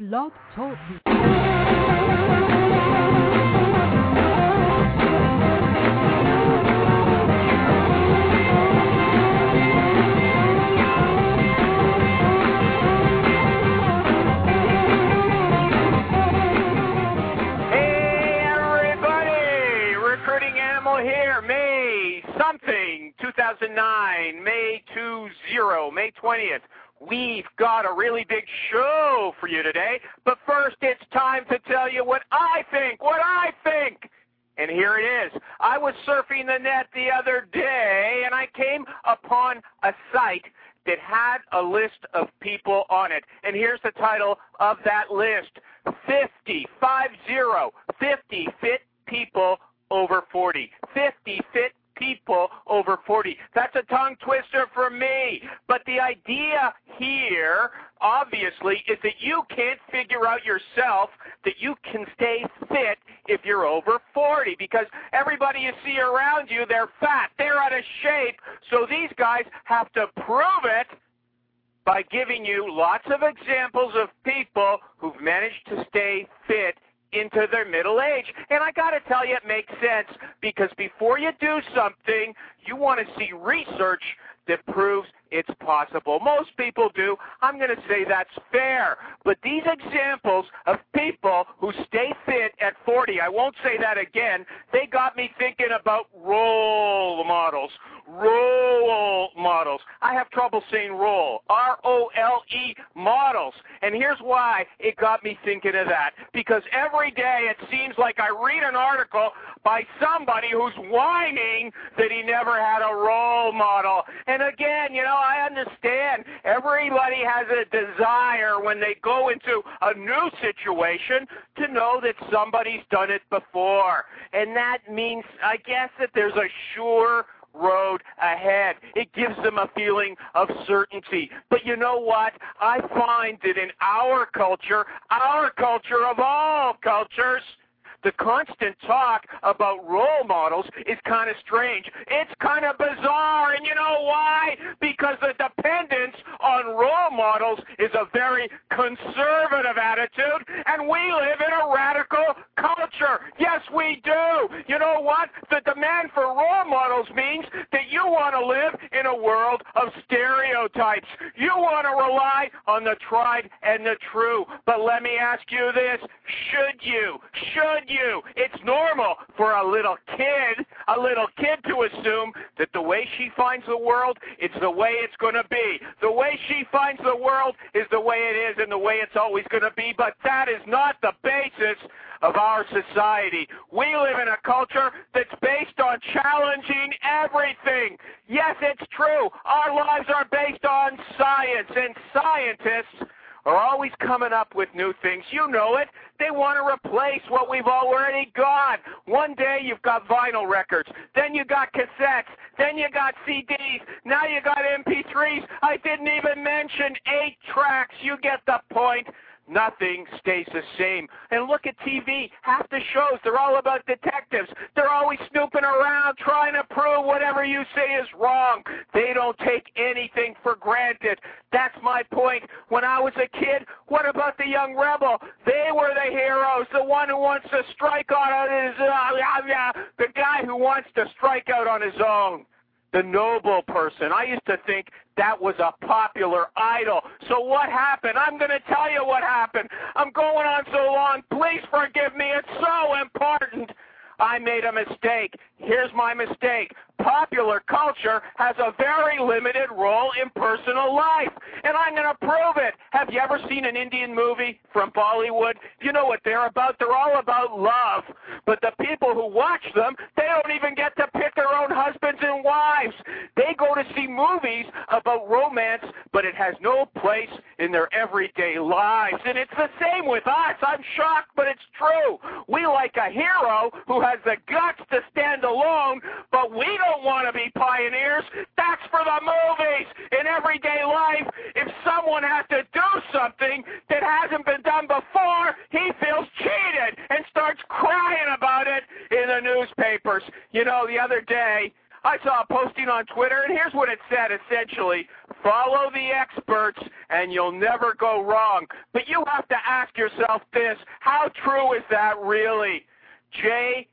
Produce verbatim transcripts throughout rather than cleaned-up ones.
Blog Talk. Something, two thousand nine, May twentieth, May twentieth. We've got a really big show for you today, but first it's time to tell you what I think, what I think. And here it is. I was surfing the net the other day, and I came upon a site that had a list of people on it. And here's the title of that list, fifty, five zero, fifty fit people over forty, fifty fit people over forty. That's a tongue twister for me. But the idea here, obviously, is that you can't figure out yourself that you can stay fit if you're over forty, because everybody you see around you, they're fat, they're out of shape. So these guys have to prove it by giving you lots of examples of people who've managed to stay fit into their middle age. And I got to tell you, it makes sense, because before you do something, you want to see research that proves it's possible. Most people do. I'm going to say that's fair. But these examples of people who stay fit at forty, I won't say that again, they got me thinking about role models. Role models. I have trouble saying role. R O L E models. And here's why it got me thinking of that. Because every day it seems like I read an article by somebody who's whining that he never had a role model. And again, you know, I understand everybody has a desire when they go into a new situation to know that somebody's done it before. And that means, I guess, that there's a sure road ahead. It gives them a feeling of certainty. But you know what? I find that in our culture, our culture of all cultures, the constant talk about role models is kind of strange. It's kind of bizarre, and you know why? Because the dependence on role models is a very conservative attitude, and we live in a radical culture. Yes, we do. You know what? The demand for role models means that you want to live in a world of stereotypes. You want to rely on the tried and the true. But let me ask you this. Should you? Should you? It's normal for a little kid, a little kid to assume that the way she finds the world, it's the way it's going to be. The way she finds the world is the way it is and the way it's always going to be. But that is not the basis of our society. We live in a culture that's based on challenging everything. Yes, it's true. Our lives are based on science, and scientists are always coming up with new things. You know it. They want to replace what we've already got. One day you've got vinyl records. Then you got cassettes. Then you got C Ds. Now you got M P threes. I didn't even mention eight tracks. You get the point. Nothing stays the same. And look at T V. Half the shows, they're all about detectives. They're always snooping around trying to prove whatever you say is wrong. They don't take anything for granted. That's my point. When I was a kid, what about the young rebel? They were the heroes, the one who wants to strike out on his uh, the guy who wants to strike out on his own. The noble person. I used to think that was a popular idol. So what happened? I'm going to tell you what happened. I'm going on so long. Please forgive me. It's so important. I made a mistake. Here's my mistake. Popular culture has a very limited role in personal life, and I'm going to prove it. Have you ever seen an Indian movie from Bollywood? You know what they're about? They're all about love. But the people who watch them, they don't even get to pick their own husbands and wives. They go to see movies about romance, but it has no place in their everyday lives. And it's the same with us. I'm shocked, but it's true. We like a hero who has the guts to stand alone, but we don't want to be pioneers. That's for the movies. In everyday life, if someone has to do something that hasn't been done before, he feels cheated and starts crying about it in the newspapers. You know, the other day, I saw a posting on Twitter, and here's what it said, essentially. Follow the experts, and you'll never go wrong. But you have to ask yourself this, how true is that really? J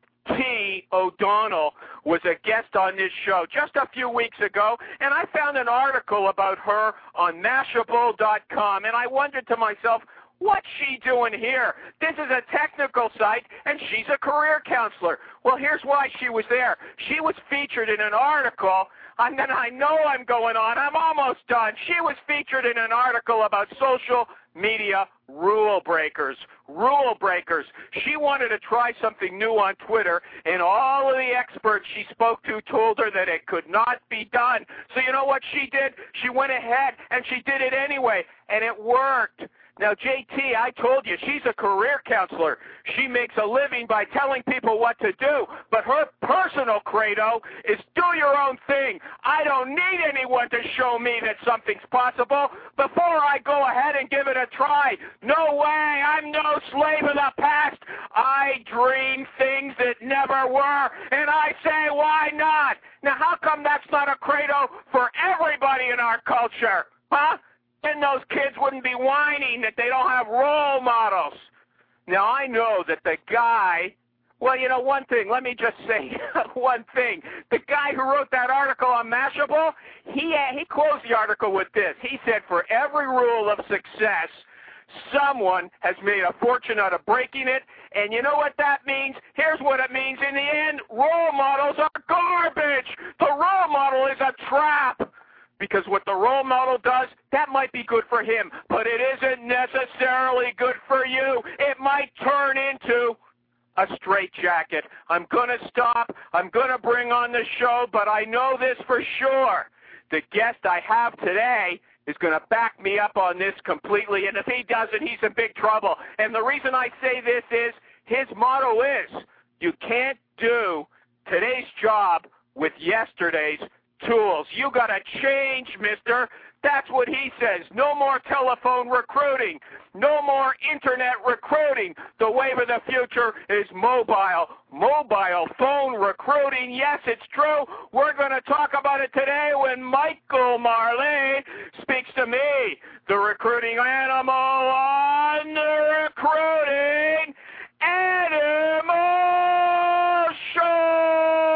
T O'Donnell was a guest on this show just a few weeks ago, and I found an article about her on Mashable dot com, and I wondered to myself, what's she doing here? This is a technical site, and she's a career counselor. Well, here's why she was there. She was featured in an article, and then I know I'm going on. I'm almost done. She was featured in an article about social media rule breakers. Rule breakers. She wanted to try something new on Twitter, and all of the experts she spoke to told her that it could not be done. So you know what she did? She went ahead, and she did it anyway, and it worked. Now, J T, I told you, she's a career counselor. She makes a living by telling people what to do, but her personal credo is do your own thing. I don't need anyone to show me that something's possible before I go ahead and give it a try. No way. I'm no slave of the past. I dream things that never were, and I say, why not? Now, how come that's not a credo for everybody in our culture? Huh? Then those kids wouldn't be whining that they don't have role models. Now, I know that the guy, well, you know, one thing, let me just say one thing. The guy who wrote that article on Mashable, he, he closed the article with this. He said, for every rule of success, someone has made a fortune out of breaking it, and you know what that means? Here's what it means. In the end, role models are garbage. The role model is a trap. Because what the role model does, that might be good for him, but it isn't necessarily good for you. It might turn into a straitjacket. I'm going to stop. I'm going to bring on the show, but I know this for sure. The guest I have today is going to back me up on this completely, and if he doesn't, he's in big trouble. And the reason I say this is his motto is, you can't do today's job with yesterday's tools. You got to change, mister. That's what he says. No more telephone recruiting. No more internet recruiting. The wave of the future is mobile. Mobile phone recruiting. Yes, it's true. We're going to talk about it today when Michael Marley speaks to me, the recruiting animal on the Recruiting Animal Show.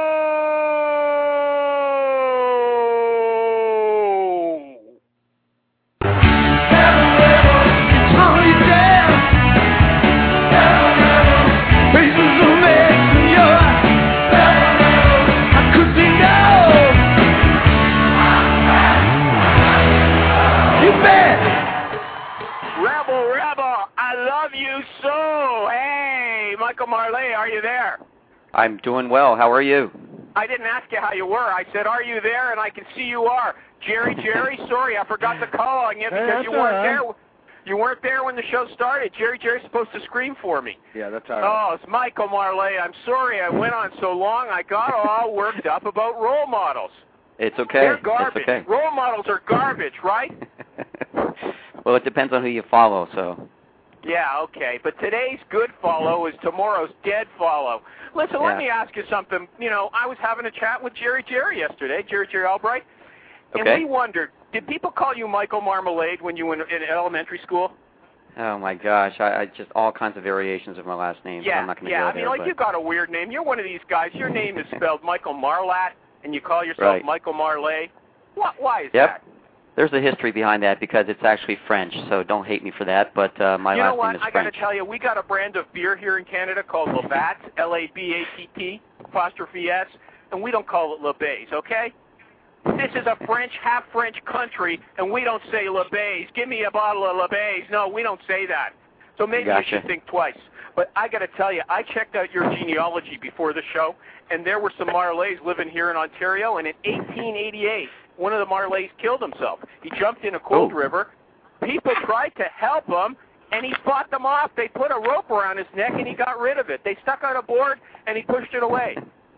So, hey, Michael Marley, are you there? I'm doing well. How are you? I didn't ask you how you were. I said, are you there? And I can see you are. Jerry, Jerry, sorry, I forgot to call on you because hey, you weren't right. there. You weren't there when the show started. Jerry, Jerry's supposed to scream for me. Yeah, that's all right. Oh, it's Michael Marley. I'm sorry I went on so long. I got all worked up about role models. It's okay. They're garbage. It's okay. Role models are garbage, right? Well, it depends on who you follow, so... Yeah, okay. But today's good follow is tomorrow's dead follow. Listen, yeah. Let me ask you something. You know, I was having a chat with Jerry Jerry yesterday, Jerry Jerry Albright, and okay. we wondered, did people call you Michael Marmalade when you were in, in elementary school? Oh, my gosh. I, I just all kinds of variations of my last name. Yeah, I'm not gonna yeah. go I mean, there, like, but... you got a weird name. You're one of these guys. Your name is spelled Michael Marlatt, and you call yourself right. Michael Marley. What, why is yep. that? There's a history behind that because it's actually French, so don't hate me for that, but uh, my you last know what? name is I French. I got to tell you, we got a brand of beer here in Canada called Labatt, L A B A T T, apostrophe S, and we don't call it Labaze, okay? This is a French, half-French country, and we don't say Labaze. Give me a bottle of Labaze. No, we don't say that. So maybe gotcha. you should think twice. But I got to tell you, I checked out your genealogy before the show, and there were some Marleys living here in Ontario, and in eighteen eighty-eight, one of the Marleys killed himself. He jumped in a cold oh. river. People tried to help him, and he fought them off. They put a rope around his neck, and he got rid of it. They stuck out a board, and he pushed it away.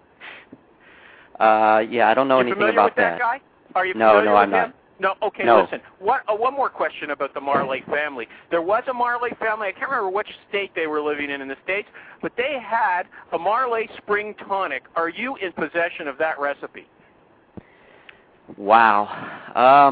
Uh, yeah, I don't know you anything familiar about with that. that guy? Are you no, familiar no, with I'm him? not. No, okay, no. listen. What, uh, one more question about the Marley family. There was a Marley family. I can't remember which state they were living in in the States, but they had a Marley spring tonic. Are you in possession of that recipe? Wow. Um,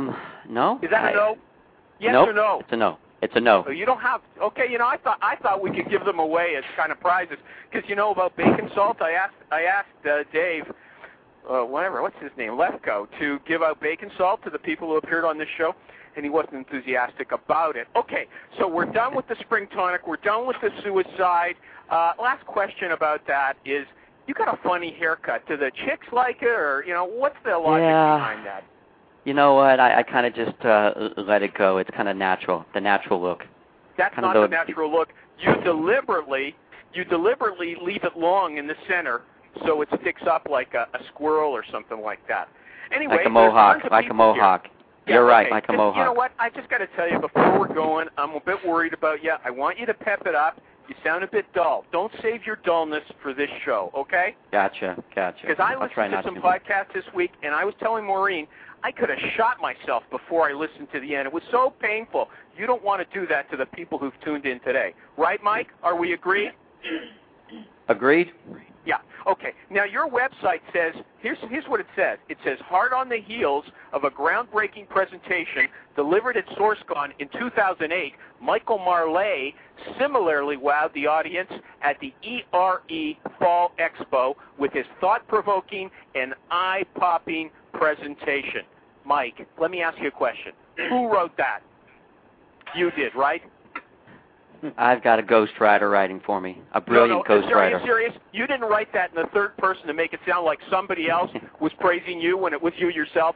No. Is that I, a no? Yes nope, or no? It's a no. It's a no. So you don't have. Okay, you know, I thought I thought we could give them away as kind of prizes because you know about bacon salt. I asked I asked uh, Dave, uh, whatever, what's his name, Lefko, to give out bacon salt to the people who appeared on this show, and he wasn't enthusiastic about it. Okay, so we're done with the spring tonic. We're done with the suicide. Uh, last question about that is, you got a funny haircut. Do the chicks like it, or you know, what's the logic yeah. behind that? You know what? I, I kind of just uh, let it go. It's kind of natural, the natural look. That's kinda not the, the natural look. You deliberately, you deliberately leave it long in the center so it sticks up like a, a squirrel or something like that. Anyway, like a mohawk, like a mohawk. Yeah, You're right, okay. like a just, mohawk. You know what? I just got to tell you before we're going, I'm a bit worried about you. I want you to pep it up. You sound a bit dull. Don't save your dullness for this show, okay? Gotcha, gotcha. Because I I'll try listened not to some to. podcasts this week, and I was telling Maureen, I could have shot myself before I listened to the end. It was so painful. You don't want to do that to the people who've tuned in today. Right, Mike? Are we agreed? Agreed? Yeah. Okay. Now, your website says, here's, here's what it says. It says, hard on the heels of a groundbreaking presentation delivered at SourceCon in two thousand eight, Michael Marley similarly wowed the audience at the E R E Fall Expo with his thought-provoking and eye-popping presentation. Mike, let me ask you a question. Who wrote that? You did, right? I've got a ghostwriter writing for me, a brilliant no, no. ghostwriter. Are you serious? You didn't write that in the third person to make it sound like somebody else was praising you when it was you yourself?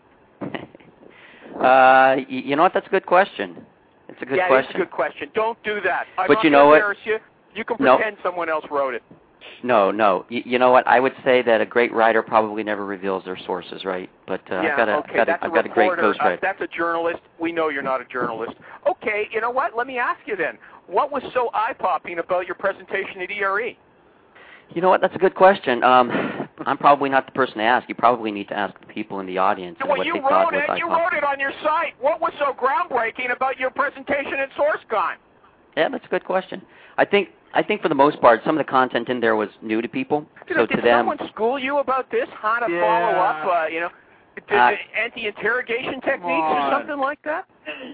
uh, you know what? That's a good question. It's a good yeah, question. Yeah, it's a good question. Don't do that. I'm but not you know what? embarrass you. You can pretend no. someone else wrote it. No, no. You, you know what? I would say that a great writer probably never reveals their sources, right? But uh, yeah, I've got a, okay, got that's a, I've a got a great reporter. ghostwriter. Uh, that's a journalist. We know you're not a journalist. Okay, you know what? Let me ask you then. What was so eye-popping about your presentation at E R E? You know what? That's a good question. Um, I'm probably not the person to ask. You probably need to ask the people in the audience well, what you they wrote thought was it. eye-popping. You wrote it on your site. What was so groundbreaking about your presentation at SourceCon? Yeah, that's a good question. I think I think for the most part, some of the content in there was new to people. Did, so did to them, someone school you about this? How to yeah. follow up? Uh, you know, did, uh, anti-interrogation techniques or something like that?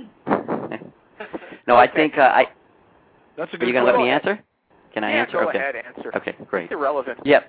no, okay. I think uh, I. That's a good. Are you going to let me ahead. answer? Can I yeah, answer? go okay. ahead, answer. Okay, great. It's irrelevant. Yep.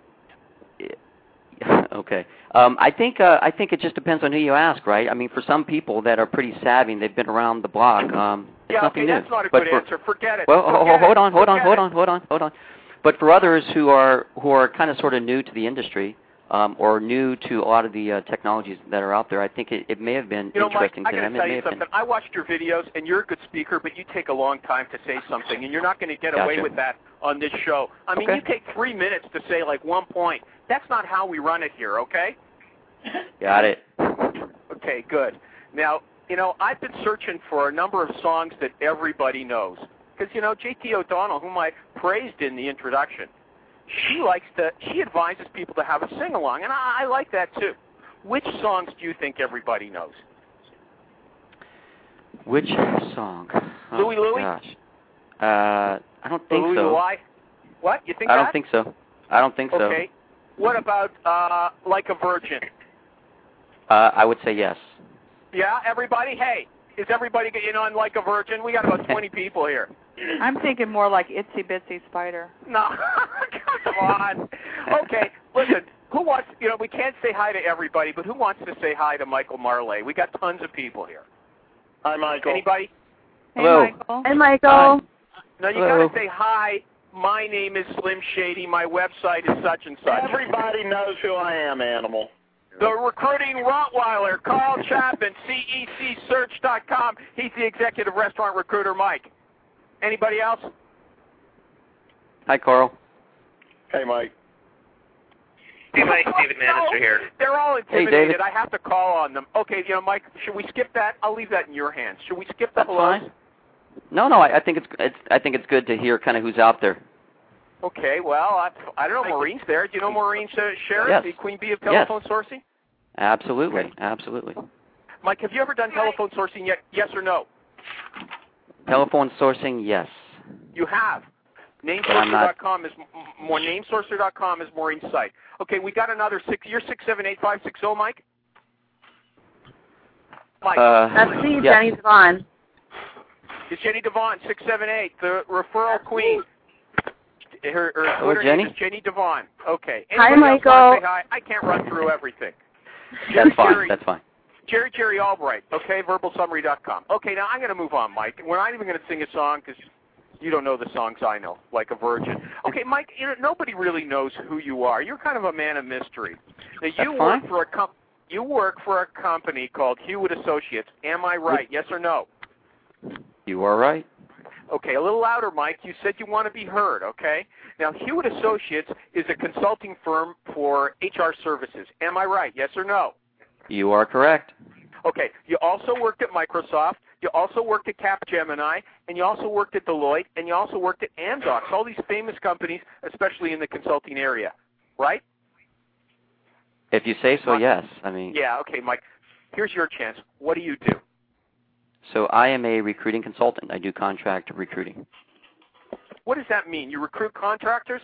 Okay. Um, I think uh, I think it just depends on who you ask, right? I mean, for some people that are pretty savvy, they've been around the block. Um, it's yeah, nothing okay, new. that's not a but good for, answer. Forget it. Well, Forget hold it. on, hold on, Forget hold it. on, hold on, hold on. But for others who are who are kind of sort of new to the industry um, or new to a lot of the uh, technologies that are out there, I think it, it may have been you know, interesting Mike, to I them. got to tell it may you have something. been. I watched your videos, and you're a good speaker, but you take a long time to say something, and you're not going to get Gotcha. away with that on this show. I mean, Okay. you take three minutes to say, like, one point. That's not how we run it here, okay? Got it. Okay, good. Now, you know, I've been searching for a number of songs that everybody knows. Because, you know, J T O'Donnell, whom I praised in the introduction, she likes to, she advises people to have a sing-along, and I, I like that too. Which songs do you think everybody knows? Which song? Oh, Louie Louie? Gosh. Uh, I don't think Louie so. Louie? What? You think I that? don't think so. I don't think so. Okay. What about uh, Like a Virgin? Uh, I would say yes. Yeah, everybody? Hey, is everybody getting on Like a Virgin? We got about twenty people here. I'm thinking more like Itsy Bitsy Spider. No, come on. Okay, listen, who wants, you know, we can't say hi to everybody, but who wants to say hi to Michael Marley? We got tons of people here. Hi, Michael. Anybody? Hey, Hello. Michael. Hey, Michael. Hi. No, you Hello. got to say hi. My name is Slim Shady. My website is such and such. Everybody knows who I am, Animal. The recruiting Rottweiler, Carl Chapman, C E C search dot com. He's the executive restaurant recruiter, Mike. Anybody else? Hi, Carl. Hey, Mike. Hey, Mike, David Manister here. They're all intimidated. Hey, David. I have to call on them. Okay, you know, Mike, should we skip that? I'll leave that in your hands. Should we skip the That's hellos? fine. No, no. I, I think it's, it's I think it's good to hear kind of who's out there. Okay, well, I, I don't know. Maureen's there. Do you know Maureen Sheriff, Yes. the Queen Bee of telephone Yes. sourcing? Absolutely, Okay. absolutely. Mike, have you ever done telephone sourcing yet? Yes or no? Telephone sourcing, yes. You have. Namesourcer dot com is more. Namesourcer dot com is Maureen's site. Okay, we got another six. You're six seven eight five six zero, Mike. Mike. Uh, That's me, yes. Jenny Devon. It's Jenny Devon, six seven eight, the referral queen. Her, her Hello, Twitter Jenny. name is Jenny Devon. Okay. Hi, Anybody else wanna Michael. say hi? I can't run through everything. That's fine. Jerry, That's fine. Jerry Jerry Albright. Okay, verbal summary dot com. Okay, now I'm going to move on, Mike. We're not even going to sing a song because you don't know the songs I know, like a virgin. Okay, Mike. You know, nobody really knows who you are. You're kind of a man of mystery. Now, you That's work fine. for a com- You work for a company called Hewitt Associates. Am I right? Yes or no? You are right. Okay, a little louder, Mike. You said you want to be heard, okay? Now, Hewitt Associates is a consulting firm for H R services. Am I right? Yes or no? You are correct. Okay, you also worked at Microsoft. You also worked at Capgemini, and you also worked at Deloitte, and you also worked at Amdocs, all these famous companies, especially in the consulting area, right? If you say so, Mike? yes. I mean, Yeah, okay, Mike. Here's your chance. What do you do? so I am a recruiting consultant. I do contract recruiting. What does that mean? You recruit contractors?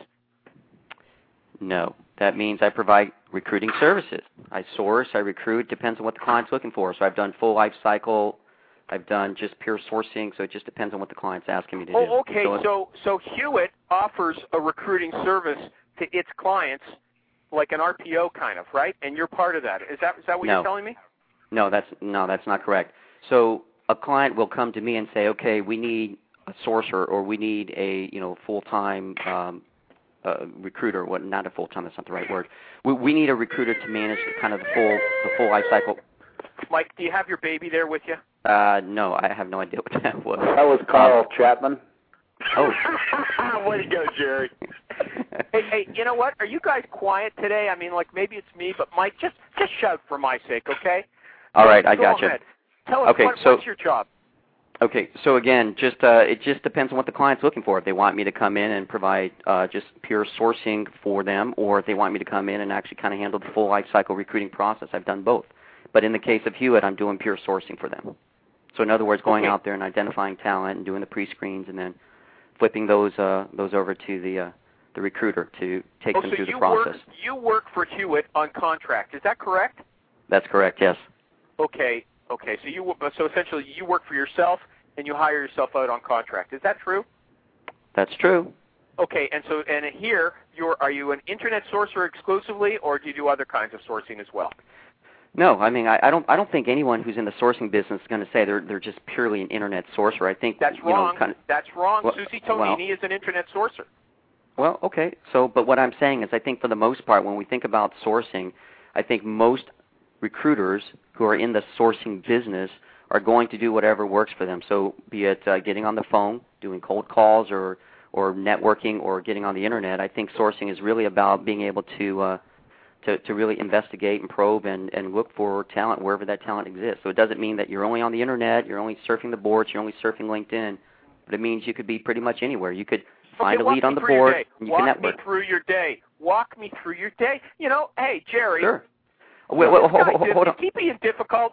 No. That means I provide recruiting services. I source, I recruit, depends on what the client's looking for. So I've done full life cycle. I've done just pure sourcing, so it just depends on what the client's asking me to do. Oh, okay. So, So, so Hewitt offers a recruiting service to its clients, like an R P O kind of, right? And you're part of that. Is that is that what No. you're telling me? no, that's no, that's not correct. So a client will come to me and say, okay, we need a sourcer, or we need a you know full-time um, uh, recruiter. What? Not a full-time. That's not the right word. We, we need a recruiter to manage the, kind of the full the full life cycle. Mike, do you have your baby there with you? Uh, no, I have no idea what that was. That was Carl Chapman. Oh. Way to go, Jerry. Hey, hey, you know what? Are you guys quiet today? I mean, like maybe it's me, but Mike, just just shout for my sake, okay? All right, I Go got you. ahead. Tell us Okay, what, so- what's your job? Okay, so again, just uh, it just depends on what the client's looking for. If they want me to come in and provide uh, just pure sourcing for them, or if they want me to come in and actually kind of handle the full life cycle recruiting process, I've done both. But in the case of Hewitt, I'm doing pure sourcing for them. So in other words, going Okay. out there and identifying talent and doing the pre-screens, and then flipping those uh, those over to the uh, the recruiter to take Oh, them so through the you process. work you work for Hewitt on contract. Is that correct? That's correct. Yes. Okay. Okay. So you so essentially you work for yourself and you hire yourself out on contract. Is that true? That's true. Okay. And so and here you're are you an internet sourcer exclusively, or do you do other kinds of sourcing as well? No, I mean I, I don't. I don't think anyone who's in the sourcing business is going to say they're they're just purely an internet sourcer. I think That's you wrong. know, kind of, That's wrong. Well, Susie well- Tonini is an internet sourcer. Well, okay. So, but what I'm saying is, I think for the most part, when we think about sourcing, I think most recruiters who are in the sourcing business are going to do whatever works for them. So, be it uh, getting on the phone, doing cold calls, or or networking, or getting on the internet. I think sourcing is really about being able to uh, to, to really investigate and probe and, and look for talent wherever that talent exists. So it doesn't mean that you're only on the internet, you're only surfing the boards, you're only surfing LinkedIn, but it means you could be pretty much anywhere. You could find Okay, a lead walk on me the through your board, day. and you walk can network. me through your day. Walk me through your day. You know, hey, Jerry. Sure. Wait, wait, this hold, guy hold, did- hold on. Is he being difficult?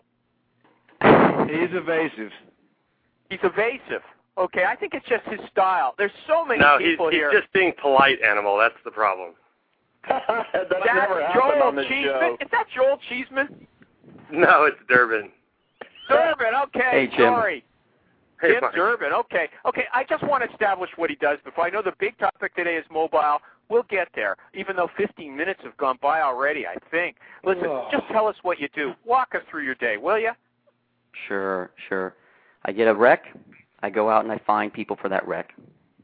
He's evasive. He's evasive. Okay, I think it's just his style. There's so many No, he's, people he's here. just being polite, Animal. That's the problem. that That's never happened Joel on this Cheeseman. show. Is that Joel Cheeseman? No, it's Durbin. Durbin, okay, Hey, Jim. sorry. Hey, Jim Mike. Durbin, okay. Okay, I just want to establish what he does before. I know the big topic today is mobile. We'll get there, even though fifteen minutes have gone by already, I think. Listen, Oh. just tell us what you do. Walk us through your day, will you? Sure, sure. I get a rec, I go out and I find people for that rec.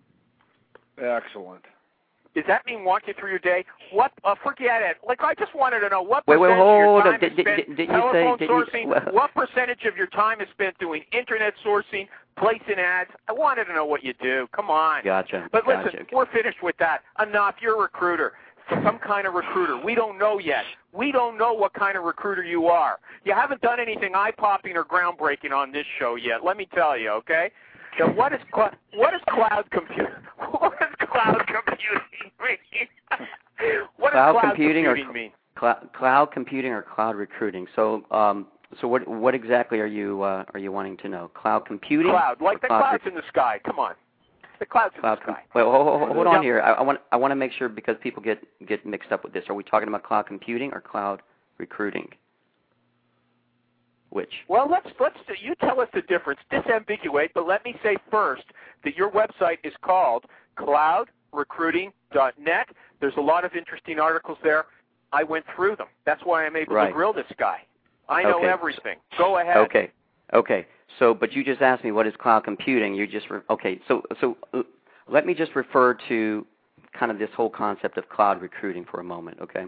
Excellent. Does that mean walk you through your day? What? Uh, forget it. Like, I just wanted to know what Wait, wait, percentage of your hold time on. Did- is did- spent did- didn't you say- telephone didn't you- sourcing. well- What percentage of your time is spent doing internet sourcing, placing ads? I wanted to know what you do. Come on. Gotcha. But listen, gotcha. we're finished with that. Enough. You're a recruiter. Some kind of recruiter. We don't know yet. We don't know what kind of recruiter you are. You haven't done anything eye-popping or groundbreaking on this show yet. Let me tell you, okay? Now, what is cl- what is cloud computing? What does cloud computing mean? What Cloud does cloud computing or- computing mean? Cl- cloud computing or cloud recruiting. So, um, so what what exactly are you uh, are you wanting to know? Cloud computing? Cloud, like or the cloud clouds in the sky. Come on, the clouds in Cloud the com- sky. Wait, hold, hold, hold on Yep. here. I, I want I want to make sure because people get get mixed up with this. Are we talking about cloud computing or cloud recruiting? Which? Well, let's let's you tell us the difference. Disambiguate, but let me say first that your website is called cloud recruiting dot net. There's a lot of interesting articles there. I went through them. That's why I'm able right. to grill this guy. I know okay. everything. Go ahead. Okay. Okay. So, but you just asked me what is cloud computing. You just re- okay. So, so uh, let me just refer to kind of this whole concept of cloud recruiting for a moment. Okay.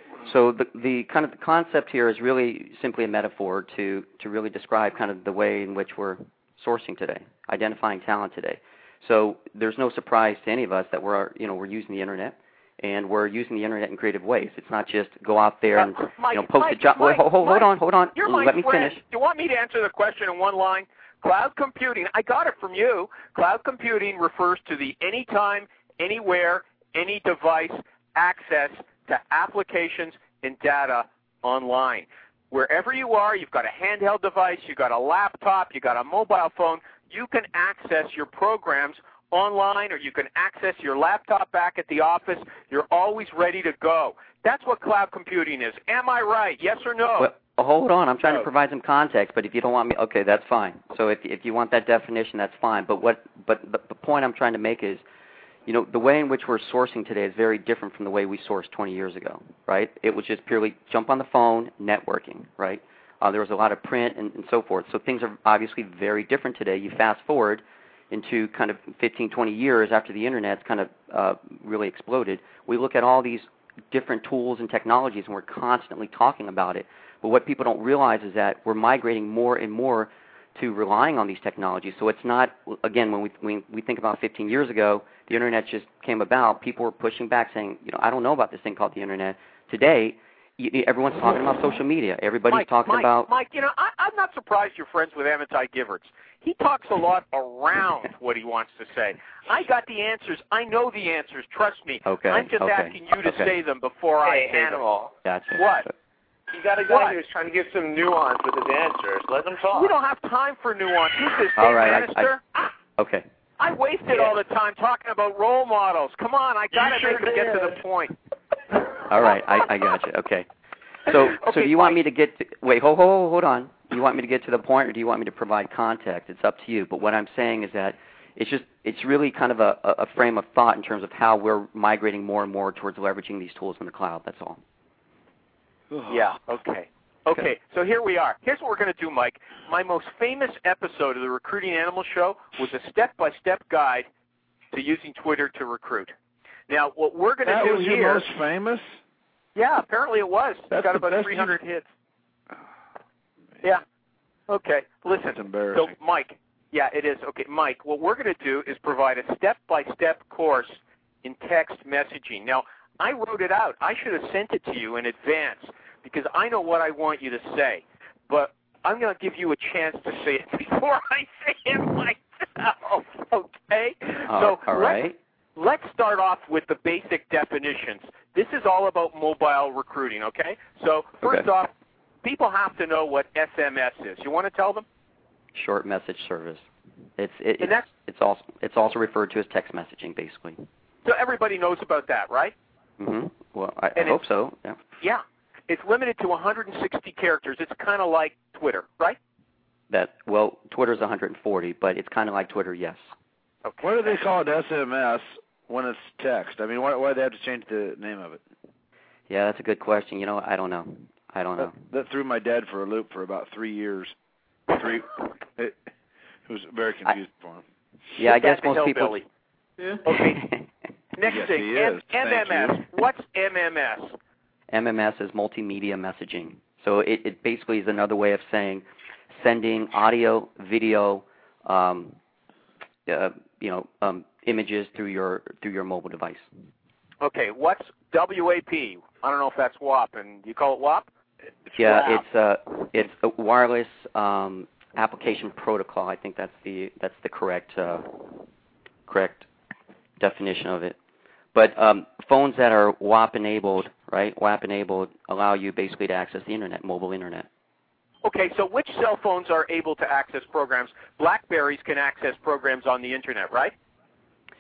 So the the kind of the concept here is really simply a metaphor to to really describe kind of the way in which we're sourcing today, identifying talent today. So there's no surprise to any of us that we're you know we're using the internet. And we're using the internet in creative ways. It's not just go out there and uh, Mike, you know, post Mike, a job. Mike, hold, hold, Mike, hold on, hold on. You're my Let me friend. finish. Do you want me to answer the question in one line? Cloud computing, I got it from you. Cloud computing refers to the anytime, anywhere, any device access to applications and data online. Wherever you are, you've got a handheld device, you've got a laptop, you've got a mobile phone, you can access your programs online, or you can access your laptop back at the office. You're always ready to go. That's what cloud computing is. Am I right? Yes or no? Well, hold on. I'm trying no. to provide some context, but if you don't want me, okay, that's fine. So if if you want that definition, that's fine. But what but the, the point I'm trying to make is, you know, the way in which we're sourcing today is very different from the way we sourced twenty years ago, right? It was just purely jump on the phone, networking, right? Uh, there was a lot of print and, and so forth. So things are obviously very different today. You fast forward into kind of fifteen, twenty years after the Internet's kind of uh, really exploded, we look at all these different tools and technologies, and we're constantly talking about it. But what people don't realize is that we're migrating more and more to relying on these technologies. So it's not, again, when we, when we think about fifteen years ago, the Internet just came about, people were pushing back saying, you know, I don't know about this thing called the Internet. Today, everyone's talking about social media. Everybody's Mike, talking Mike, about... Mike, you know, I, I'm not surprised you're friends with Amitai Giverts. He talks a lot around what he wants to say. I got the answers. I know the answers. Trust me. Okay, I'm just okay, asking you to okay. say them before Hey, I say Animal. Gotcha. them. What? You got a guy What? who's trying to give some nuance with his answers. Let him talk. We don't have time for nuance. Who's this, All Dave right, I- Bannister? I- Okay. I wasted Yeah. all the time talking about role models. Come on, I got to You sure make them get to did. the point. All right, I, I got you. Okay. So, so Okay, do you want Mike. me to get to, wait, hold, hold, hold on. Do you want me to get to the point, or do you want me to provide context? It's up to you. But what I'm saying is that it's just, it's really kind of a, a frame of thought in terms of how we're migrating more and more towards leveraging these tools in the cloud. That's all. Yeah, okay. Okay, so here we are. Here's what we're going to do, Mike. My most famous episode of the Recruiting Animal Show was a step-by-step guide to using Twitter to recruit. Now, what we're going to That do was here... your most famous? Yeah, apparently it was. It's That's got the about best three hundred you- hits. Yeah. Okay, listen. That's embarrassing. So, Mike, yeah, it is. Okay, Mike, what we're going to do is provide a step-by-step course in text messaging. Now, I wrote it out. I should have sent it to you in advance because I know what I want you to say. But I'm going to give you a chance to say it before I say it myself, okay? Uh, so all right. Let's, let's start off with the basic definitions. This is all about mobile recruiting, okay? So first Okay. off, people have to know what S M S is. You want to tell them? Short message service. It's it, And it's, that's- it's also it's also referred to as text messaging, basically. So everybody knows about that, right? Mm-hmm. Well, I, I And hope it's- so. Yeah. Yeah. It's limited to one hundred sixty characters. It's kind of like Twitter, right? That well, Twitter's one hundred forty, but it's kind of like Twitter. Yes. Okay. Why do they call it S M S when it's text? I mean, why why do they have to change the name of it? Yeah, that's a good question. You know, I don't know. I don't know. That, that threw my dad for a loop for about three years. Three. It, it was very confusing for him. Yeah, I Get guess that most people. hillbilly. Okay. Next Yes, thing, he M- is. Thank M M S. you. What's M M S? M M S is multimedia messaging. So it, it basically is another way of saying sending audio, video, um, uh, you know, um, images through your through your mobile device. Okay, what's W A P? I don't know if that's W A P, and you call it W A P? Yeah, W A P. it's uh, it's a wireless um, application protocol. I think that's the that's the correct uh, correct definition of it. But um, phones that are W A P enabled, right? W A P enabled allow you basically to access the internet, mobile internet. Okay, so which cell phones are able to access programs? BlackBerries can access programs on the internet, right?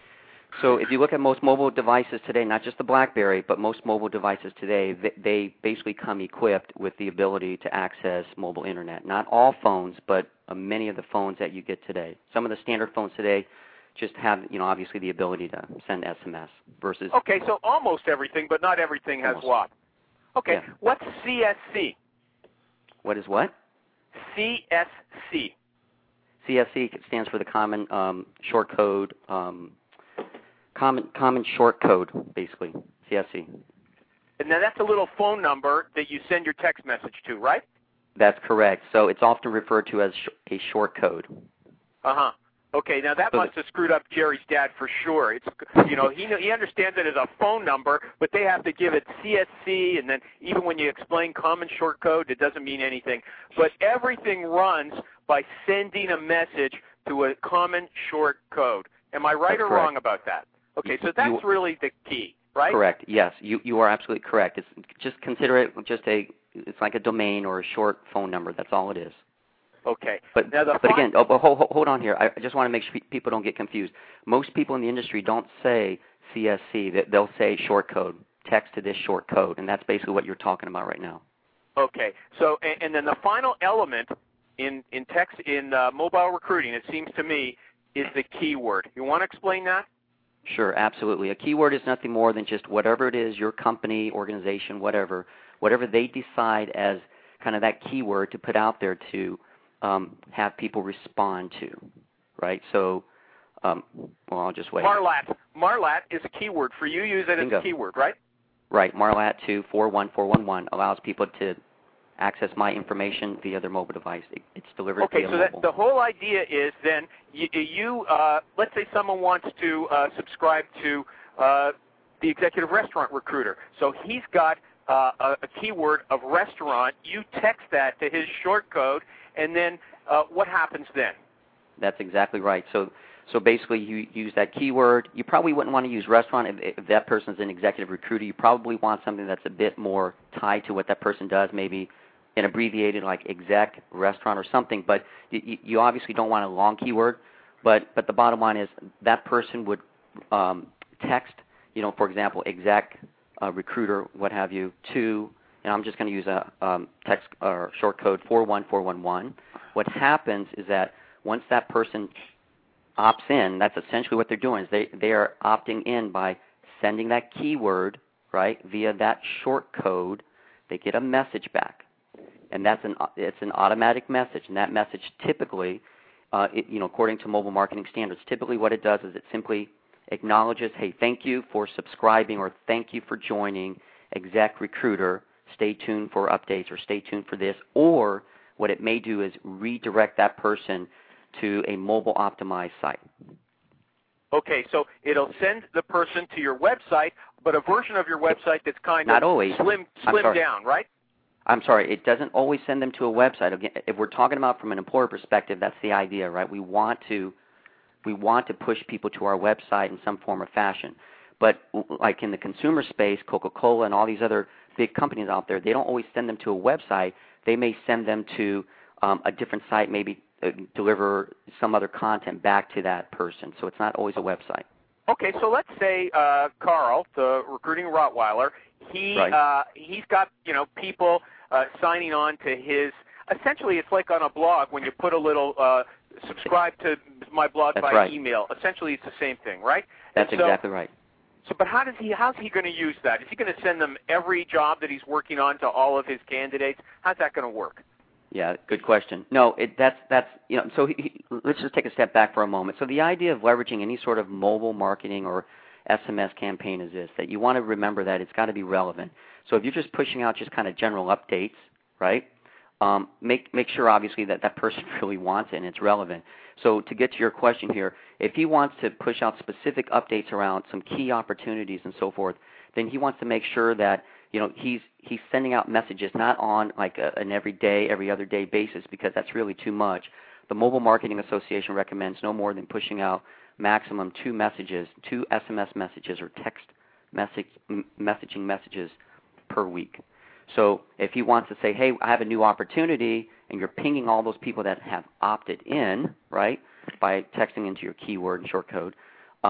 So if you look at most mobile devices today, not just the BlackBerry, but most mobile devices today, they, they basically come equipped with the ability to access mobile internet. Not all phones, but uh, many of the phones that you get today. Some of the standard phones today just have, you know, obviously the ability to send S M S versus... Okay, so almost everything, but not everything has Almost. W A P. Okay, Yeah. what's C S C? What is what? C S C. C S C stands for the Common um, Short Code, um, Common Common Short Code, basically, C S C. And now that's a little phone number that you send your text message to, right? That's correct. So it's often referred to as sh- a short code. Uh-huh. Okay, now that So must have screwed up Jerry's dad for sure. It's, you know, he he understands it as a phone number, but they have to give it C S C, and then even when you explain common short code, it doesn't mean anything. But everything runs by sending a message to a common short code. Am I right That's or correct. wrong about that? Okay, so that's You- really the key, right? Correct. Yes, you you are absolutely correct. It's just consider it just a it's like a domain or a short phone number. That's all it is. Okay. But now the but fi- again, oh, but hold, hold on here. I I just want to make sure pe- people don't get confused. Most people in the industry don't say C S C. That they'll say short code. Text to this short code, and that's basically what you're talking about right now. Okay. So, and, and then the final element in in text in uh, mobile recruiting, it seems to me, is the keyword. You want to explain that? Sure, absolutely. A keyword is nothing more than just whatever it is, your company, organization, whatever, whatever they decide as kind of that keyword to put out there to um, have people respond to, right? So, um, well, I'll just wait. Marlat. Marlat is a keyword. For you, use it Bingo. as a keyword, right? Right, Marlat to four one four one one allows people to access my information via their mobile device. It, it's delivered Okay, via so mobile. that the whole idea is then you, you uh, let's say someone wants to uh, subscribe to uh, the Executive Restaurant Recruiter. So he's got uh, a, a keyword of restaurant. You text that to his short code, and then uh, what happens then? That's exactly right. So, so basically, you use that keyword. You probably wouldn't want to use restaurant if, if that person's an executive recruiter. You probably want something that's a bit more tied to what that person does, maybe an abbreviated like exec restaurant or something. But you, you obviously don't want a long keyword. But but the bottom line is that person would um, text, you know, for example, exec uh, recruiter, what have you, to, and I'm just going to use a um, text or short code four one four one one. What happens is that once that person opts in, that's essentially what they're doing. Is they they are opting in by sending that keyword, right, via that short code. They get a message back, and that's an it's an automatic message. And that message typically, uh, it, you know, according to mobile marketing standards, typically what it does is it simply acknowledges, hey, thank you for subscribing or thank you for joining Exec Recruiter. Stay tuned for updates or stay tuned for this. Or what it may do is redirect that person to a mobile optimized site. Okay, so it'll send the person to your website, but a version of your website that's kind Not of always. slim, I'm slim sorry. down, right? I'm sorry, it doesn't always send them to a website. Again, if we're talking about from an employer perspective, that's the idea, right? We want to we want to push people to our website in some form or fashion. But like in the consumer space, Coca-Cola and all these other big companies out there, they don't always send them to a website. They may send them to um, a different site, maybe uh, deliver some other content back to that person. So it's not always a website. Okay, so let's say uh, Carl, the recruiting Rottweiler, he Right. uh, he's got you know people uh, signing on to his. Essentially, it's like on a blog when you put a little uh, subscribe to my blog That's by right. email. Essentially, it's the same thing, right? That's And so, exactly right. So, but how does he? How's he going to use that? Is he going to send them every job that he's working on to all of his candidates? How's that going to work? Yeah, good question. No, it, that's that's you know. So he, he, let's just take a step back for a moment. So the idea of leveraging any sort of mobile marketing or S M S campaign is this: that you want to remember that it's got to be relevant. So if you're just pushing out just kind of general updates, right? Um, make make sure obviously that that person really wants it and it's relevant. So to get to your question here, if he wants to push out specific updates around some key opportunities and so forth, then he wants to make sure that you know he's he's sending out messages not on like a, an every day, every other day basis, because that's really too much. The Mobile Marketing Association recommends no more than pushing out maximum two messages, two S M S messages or text message m- messaging messages per week. So if he wants to say, hey, I have a new opportunity, and you're pinging all those people that have opted in, right, by texting into your keyword and short code, um,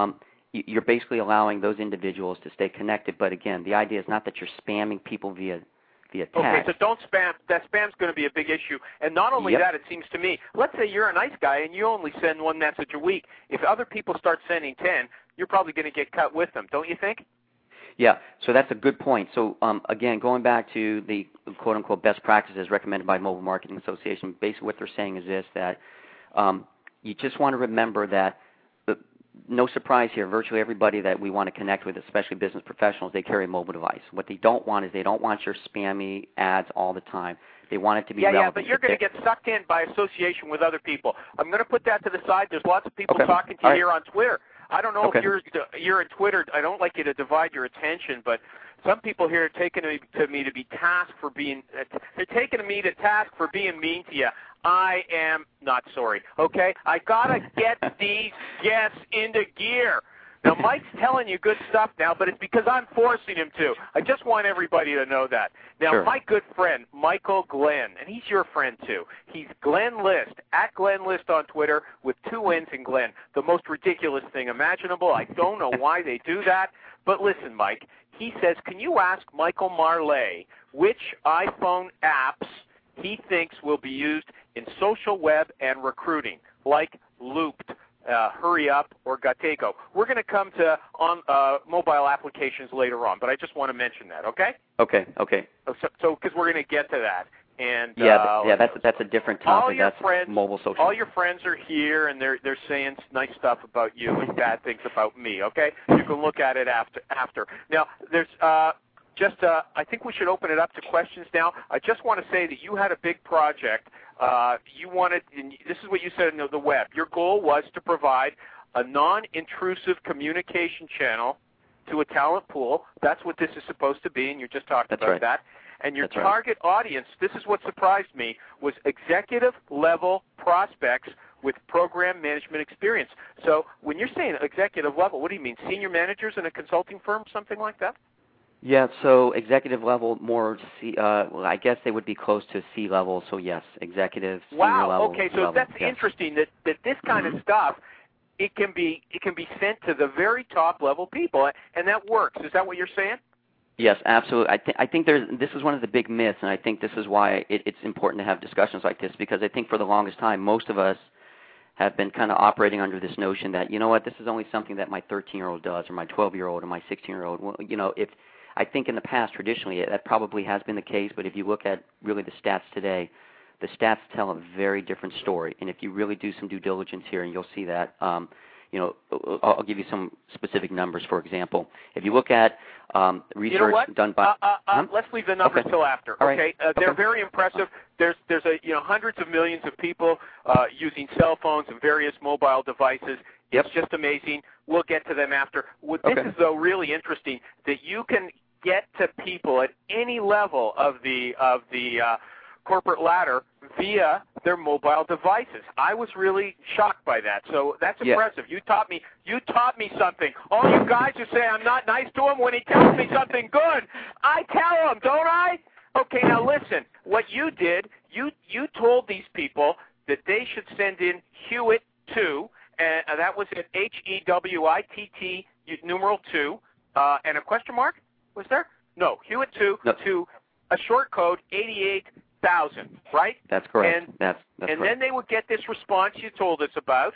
you're basically allowing those individuals to stay connected. But again, the idea is not that you're spamming people via via text. Okay, so don't spam. That spam's going to be a big issue. And not only Yep. that, it seems to me, let's say you're a nice guy and you only send one message a week. If other people start sending ten, you're probably going to get cut with them, don't you think? Yeah, so that's a good point. So um, again, going back to the quote-unquote best practices recommended by Mobile Marketing Association, basically what they're saying is this, that um, you just want to remember that, uh, no surprise here, virtually everybody that we want to connect with, especially business professionals, they carry a mobile device. What they don't want is they don't want your spammy ads all the time. They want it to be yeah, relevant. Yeah, but you're going to get sucked in by association with other people. I'm going to put that to the side. There's lots of people Okay. talking to you All right. here on Twitter. I don't know Okay. if you're you're in Twitter. I don't like you to divide your attention, but some people here are taking me to me to be tasked for being. They're taking me to task for being mean to you. I am not sorry. Okay, I gotta get these guests into gear. Now, Mike's telling you good stuff now, but it's because I'm forcing him to. I just want everybody to know that. Now, Sure. my good friend, Michael Glenn, and he's your friend too. He's Glenn List, at Glenn List on Twitter with two N's in Glenn. The most ridiculous thing imaginable. I don't know why they do that. But listen, Mike, he says, can you ask Michael Marley which iPhone apps he thinks will be used in social web and recruiting, like Looped, Uh, Hurry Up, or Gatego. We're going to come to on uh, mobile applications later on, but I just want to mention that, okay? Okay, okay. So, because we're going to get to that, and Yeah, uh, yeah, that's that's a different topic. all your that's friends, mobile social. all your friends are here, and they're they're saying nice stuff about you and bad things about me. Okay, you can look at it after. After now, there's uh, just uh, I think we should open it up to questions now. I just want to say that you had a big project. Uh, you wanted, and this is what you said in the, the web. Your goal was to provide a non-intrusive communication channel to a talent pool. That's what this is supposed to be, and you just talked That's about right. that. And your That's right. target audience, this is what surprised me, was executive-level prospects with program management experience. So when you're saying executive level, what do you mean, senior managers in a consulting firm, something like that? Yeah, so executive level, more C, uh, well, I guess they would be close to C level. So yes, executive, senior Wow. level. Okay, so level, that's yes. interesting that, that this kind Mhm. of stuff, it can be it can be sent to the very top level people, and that works. Is that what you're saying? Yes, absolutely. I, th- I think there's, this is one of the big myths, and I think this is why it, it's important to have discussions like this, because I think for the longest time, most of us have been kind of operating under this notion that, you know what, this is only something that my thirteen-year-old does, or my twelve-year-old, or my sixteen-year-old. Well, you know, if I think in the past, traditionally, that probably has been the case, but if you look at really the stats today, the stats tell a very different story. And if you really do some due diligence here, and you'll see that, um, you know, I'll, I'll give you some specific numbers, for example. If you look at um, research You know what? done by... Uh, uh, uh, Huh? let's leave the numbers Okay. till after. All right. Okay, uh, they're Okay. very impressive. There's there's a you know hundreds of millions of people uh, using cell phones and various mobile devices. Yep. It's just amazing. We'll get to them after. What this Okay. is though really interesting that you can get to people at any level of the of the uh, corporate ladder via their mobile devices. I was really shocked by that. So that's Yeah. impressive. You taught me you taught me something. All you guys who say I'm not nice to him when he tells me something good, I tell him, don't I? Okay, now listen. What you did, you you told these people that they should send in Hewitt two, and uh, that was at H E W I T T numeral two, uh, and a question mark. Was there? No, Hewitt two No. to a short code eighty-eight thousand, right? That's correct. And, that's that's and correct. then they would get this response you told us about,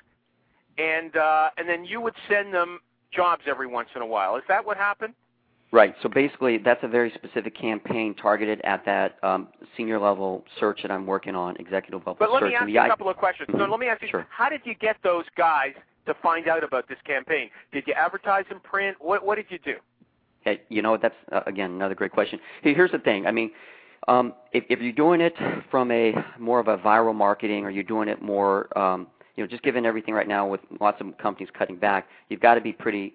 and uh, and then you would send them jobs every once in a while. Is that what happened? Right. So basically, that's a very specific campaign targeted at that um, senior level search that I'm working on, executive level But let search. me ask And the you a I- couple of questions. So Mhm. let me ask you, Sure. how did you get those guys to find out about this campaign? Did you advertise in print? What what did you do? Hey, you know, that's, uh, again, another great question. Hey, here's the thing. I mean, um, if, if you're doing it from a more of a viral marketing, or you're doing it more, um, you know, just given everything right now with lots of companies cutting back, you've got to be pretty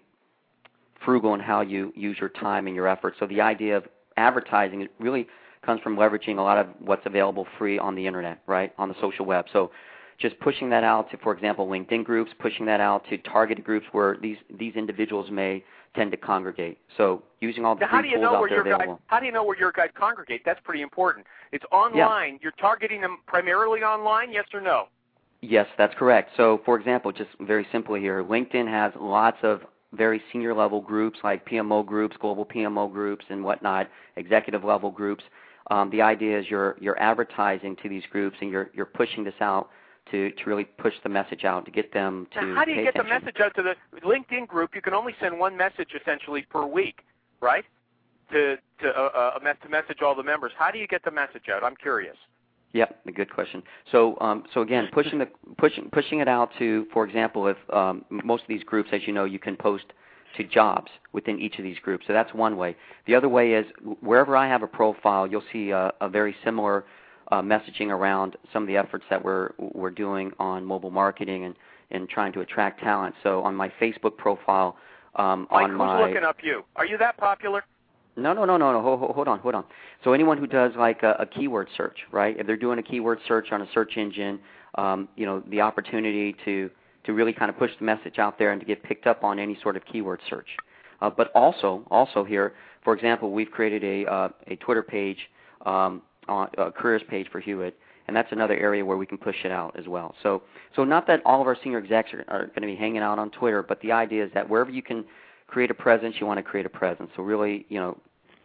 frugal in how you use your time and your efforts. So the idea of advertising, it really comes from leveraging a lot of what's available free on the internet, right, on the social web. So just pushing that out to, for example, LinkedIn groups, pushing that out to targeted groups where these, these individuals may tend to congregate. So using all the Now, how do free you tools know out where there your guys? available. How do you know where your guys congregate? That's pretty important. It's online. You're targeting them primarily online, yes or no? Yes, that's correct. So, for example, just very simply here, LinkedIn has lots of very senior level groups like P M O groups, global P M O groups and whatnot, executive level groups. Um, the idea is you're you're advertising to these groups and you're you're pushing this out to, to really push the message out to get them to Now, how do you pay get attention. the message out to the LinkedIn group? You can only send one message essentially per week, right? To to uh, uh, to message all the members. How do you get the message out? I'm curious. Yep, a good question. So, um, so again, pushing the pushing pushing it out to, for example, if um, most of these groups, as you know, you can post to jobs within each of these groups. So that's one way. The other way is wherever I have a profile, you'll see a, a very similar uh, messaging around some of the efforts that we're we're doing on mobile marketing and, and trying to attract talent. So on my Facebook profile, um, Mike, on who's my looking up you? Are you that popular? No, no, no, no, no. Hold, hold on, hold on. So anyone who does like a, a keyword search, right? If they're doing a keyword search on a search engine, um, you know, the opportunity to to really kind of push the message out there and to get picked up on any sort of keyword search. Uh, but also, also here, for example, we've created a uh, a Twitter page, um, on, a careers page for Hewitt, and that's another area where we can push it out as well. So, so not that all of our senior execs are, are going to be hanging out on Twitter, but the idea is that wherever you can create a presence, you want to create a presence. So really, you know,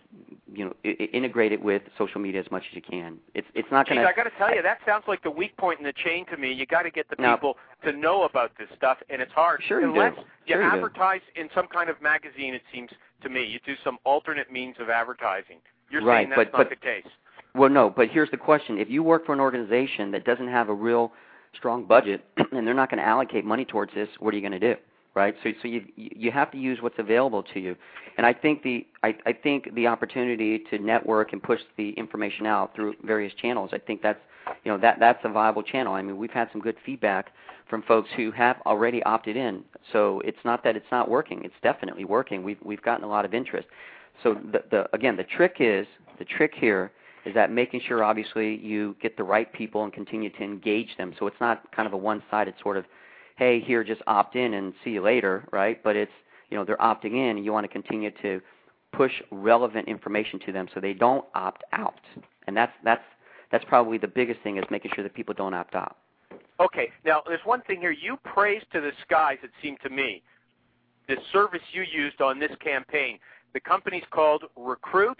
you know, I- integrate it with social media as much as you can. It's it's not going to. I got to tell you, that sounds like the weak point in the chain to me. You got to get the No. people to know about this stuff, and it's hard Sure you unless do. you Sure you do. advertise in some kind of magazine. It seems to me you do some alternate means of advertising. You're Right, saying that's but- not but- the case. Well, no, but here's the question: if you work for an organization that doesn't have a real strong budget and they're not going to allocate money towards this, what are you going to do? Right? So, so you you have to use what's available to you, and I think the I, I think the opportunity to network and push the information out through various channels. I think that's you know that that's a viable channel. I mean, we've had some good feedback from folks who have already opted in. So it's not that it's not working; it's definitely working. We've we've gotten a lot of interest. So the, the again, the trick is the trick here is that making sure obviously you get the right people and continue to engage them. So it's not kind of a one-sided sort of, hey, here, just opt in and see you later, right? But it's, you know, they're opting in, and you want to continue to push relevant information to them so they don't opt out. And that's that's that's probably the biggest thing, is making sure that people don't opt out. Okay, now there's one thing here. You praised to the skies, it seemed to me, the service you used on this campaign. The company's called Recruit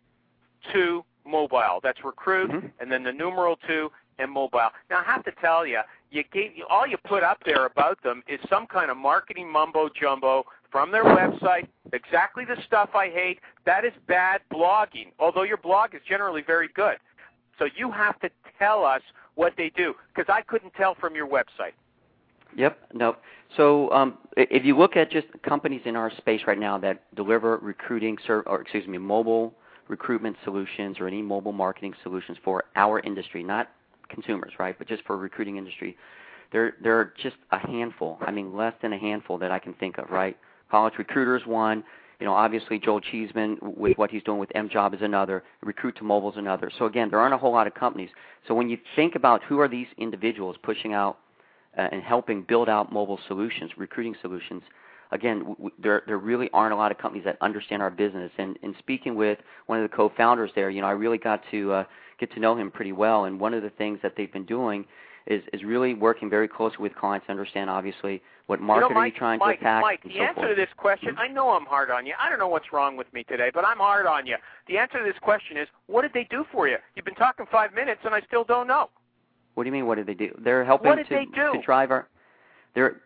to Mobile. That's Recruit, Mm-hmm. and then the numeral two and Mobile. Now, I have to tell you, you gave all you put up there about them is some kind of marketing mumbo jumbo from their website. Exactly the stuff I hate. That is bad blogging. Although your blog is generally very good, so you have to tell us what they do, because I couldn't tell from your website. Yep. No. So um, if you look at just companies in our space right now that deliver recruiting, ser- or excuse me, mobile recruitment solutions or any mobile marketing solutions for our industry, not consumers, right, but just for recruiting industry, there there are just a handful. I mean, less than a handful that I can think of, right? College Recruiter is one. You know, obviously Joel Cheeseman with what he's doing with M-Job is another. Recruit to Mobile is another. So again, there aren't a whole lot of companies. So when you think about who are these individuals pushing out uh, and helping build out mobile solutions, recruiting solutions, again, w- there there really aren't a lot of companies that understand our business. And, and speaking with one of the co-founders there, you know, I really got to uh, get to know him pretty well. And one of the things that they've been doing is, is really working very closely with clients to understand, obviously, what market you know, are Mike, you trying Mike, to attack Mike, and the so answer forth. to this question, I know I'm hard on you. I don't know what's wrong with me today, but I'm hard on you. The answer to this question is, what did they do for you? You've been talking five minutes, and I still don't know. What do you mean? What did they do? They're helping What did to, they do? to drive our. They're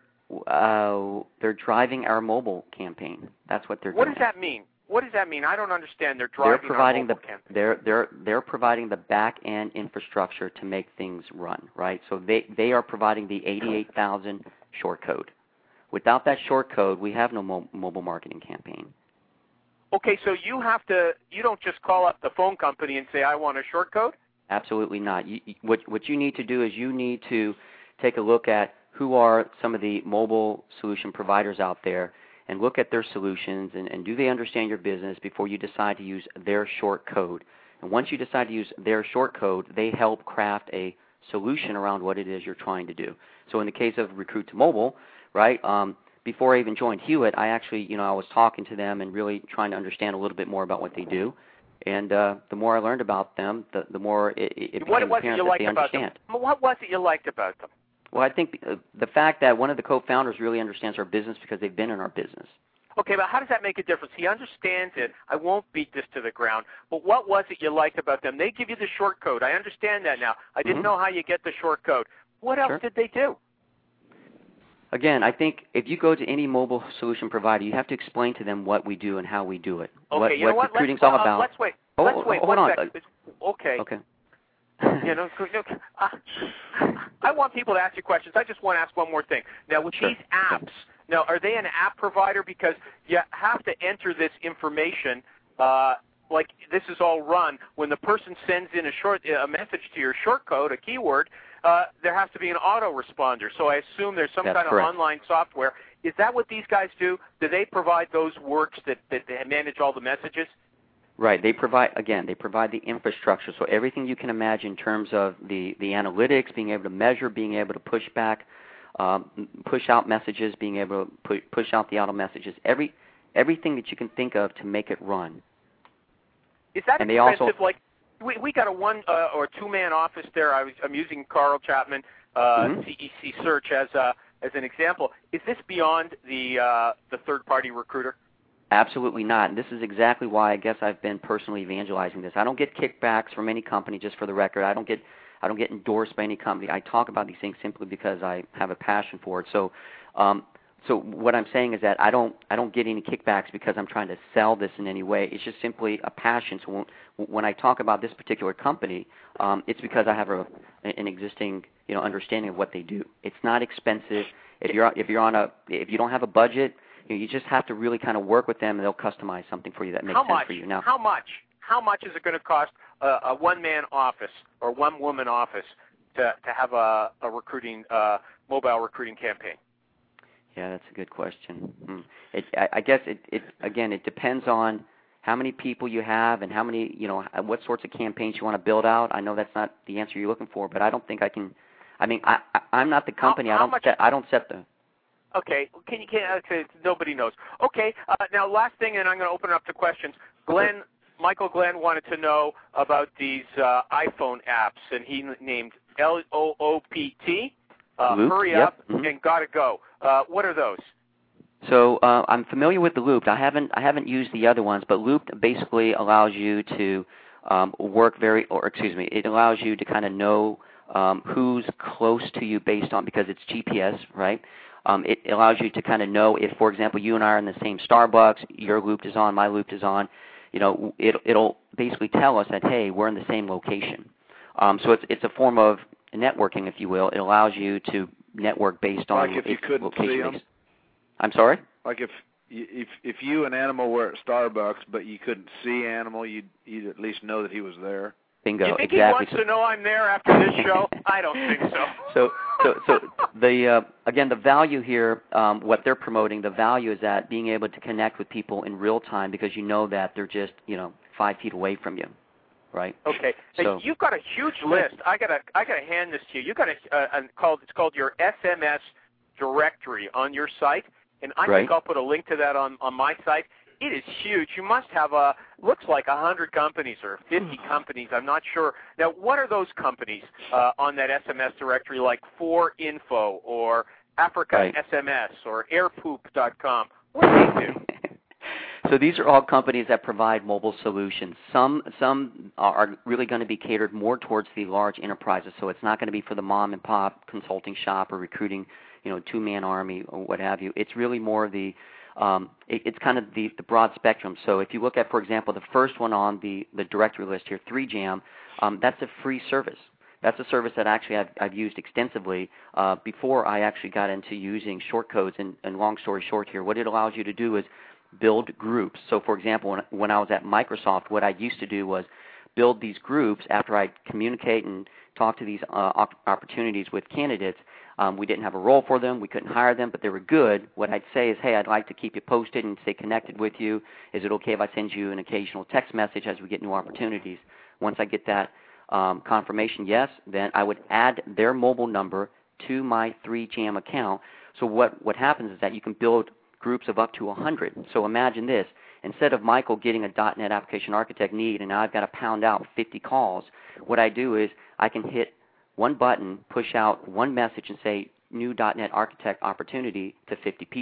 uh, they're driving our mobile campaign. That's what they're What doing. does that mean? What does that mean? I don't understand. They're They're driving providing our the mobile campaign. they're they're they're providing the back end infrastructure to make things run, right? So they they are providing the eighty-eight thousand short code. Without that short code, we have no mo- mobile marketing campaign. Okay, so you have to. You don't just call up the phone company and say, "I want a short code." Absolutely not. You, you, what what you need to do is you need to take a look at who are some of the mobile solution providers out there, and look at their solutions, and, and do they understand your business before you decide to use their short code. And once you decide to use their short code, they help craft a solution around what it is you're trying to do. So in the case of Recruit to Mobile, right, um, before I even joined Hewitt, I actually, you know, I was talking to them and really trying to understand a little bit more about what they do. And uh, the more I learned about them, the, the more it, it became What was it apparent you that liked they about understand. them? What was it you liked about them? Well, I think uh, the fact that one of the co-founders really understands our business because they've been in our business. Okay, but how does that make a difference? He understands it. I won't beat this to the ground. But what was it you liked about them? They give you the short code. I understand that now. I didn't mm-hmm. know how you get the short code. What else sure. did they do? Again, I think if you go to any mobile solution provider, you have to explain to them what we do and how we do it. Okay, what, you know what what? recruiting's let's, all uh, about. Let's wait. Oh, let's wait. Hold one on. second. Okay. Okay. you know, uh, I want people to ask you questions. I just want to ask one more thing. Now, with sure. these apps, now are they an app provider? Because you have to enter this information. Uh, like this is all run when the person sends in a short a message to your short code, a keyword. Uh, there has to be an autoresponder. So I assume there's some That's kind correct. of online software. Is that what these guys do? Do they provide those works that, that they manage all the messages? Right. They provide, again, they provide the infrastructure. So everything you can imagine in terms of the, the analytics, being able to measure, being able to push back, um, push out messages, being able to pu- push out the auto messages, every everything that you can think of to make it run. Is that and expensive? They also, like we we got a one uh, or two man office there. I was I'm using Carl Chapman uh, mm-hmm. C E C Search as a, as an example. Is this beyond the uh, the third party recruiter? Absolutely not. And this is exactly why I guess I've been personally evangelizing this. I don't get kickbacks from any company, just for the record. I don't get I don't get endorsed by any company. I talk about these things simply because I have a passion for it. So um, so what I'm saying is that I don't I don't get any kickbacks because I'm trying to sell this in any way. It's just simply a passion. So when, when I talk about this particular company, um, it's because I have a, an existing you know understanding of what they do. It's not expensive. If you're if you're on a if you don't have a budget, you just have to really kind of work with them, and they'll customize something for you that makes How sense much? for you. Now, how much? How much is it going to cost a, a one-man office or one-woman office to to have a, a recruiting uh, mobile recruiting campaign? Yeah, that's a good question. Hmm. It, I, I guess it, it again it depends on how many people you have and how many you know what sorts of campaigns you want to build out. I know that's not the answer you're looking for, but I don't think I can. I mean, I, I I'm not the company. How, how I don't much, set, I don't set the. Okay, can you can okay, nobody knows. Okay, uh, now last thing, and I'm going to open it up to questions. Glenn, okay. Michael Glenn wanted to know about these uh, iPhone apps, and he named L O O P T, uh, Loop, Hurry yep. Up, mm-hmm. and Gotta Go. Uh, what are those? So uh, I'm familiar with the Loop. I haven't I haven't used the other ones, but Loop basically allows you to um, work very, or excuse me, it allows you to kind of know um, who's close to you based on because it's G P S, right? Um, it allows you to kind of know if, for example, you and I are in the same Starbucks, your loop is on, my loop is on. You know, it, it'll basically tell us that, hey, we're in the same location. Um, so it's it's a form of networking, if you will. It allows you to network based on like if you couldn't location see them. based. I'm sorry? Like if if if you and Animal were at Starbucks, but you couldn't see Animal, you'd you'd at least know that he was there. Bingo. You think exactly. he wants so, to know I'm there after this show? I don't think so. So, so, so the uh, again, the value here, um, what they're promoting, the value is that being able to connect with people in real time because you know that they're just you know five feet away from you, right? Okay. So, hey, you've got a huge list. I gotta I gotta hand this to you. You got a, uh, a called it's called your S M S directory on your site, and I right. think I'll put a link to that on on my site. It is huge. You must have a looks like a hundred companies or fifty companies. I'm not sure. Now, what are those companies uh, on that S M S directory, like four info or Africa right. S M S or airpoop dot com? What do they do? So these are all companies that provide mobile solutions. Some some are really going to be catered more towards the large enterprises. So it's not going to be for the mom and pop consulting shop or recruiting, you know, two-man army or what have you. It's really more the Um, it, it's kind of the, the broad spectrum. So if you look at, for example, the first one on the, the directory list here, three jam, um, that's a free service. That's a service that actually I've, I've used extensively uh, before I actually got into using short codes. And, and long story short here, what it allows you to do is build groups. So, for example, when, when I was at Microsoft, what I used to do was build these groups after I communicate and talk to these uh, op- opportunities with candidates. Um, we didn't have a role for them. We couldn't hire them, but they were good. What I'd say is, hey, I'd like to keep you posted and stay connected with you. Is it okay if I send you an occasional text message as we get new opportunities? Once I get that um, confirmation, yes, then I would add their mobile number to my three jam account. So what, what happens is that you can build groups of up to one hundred. So imagine this. Instead of Michael getting a dot net application architect need and now I've got to pound out fifty calls, what I do is I can hit one button, push out one message and say new dot net architect opportunity to fifty people.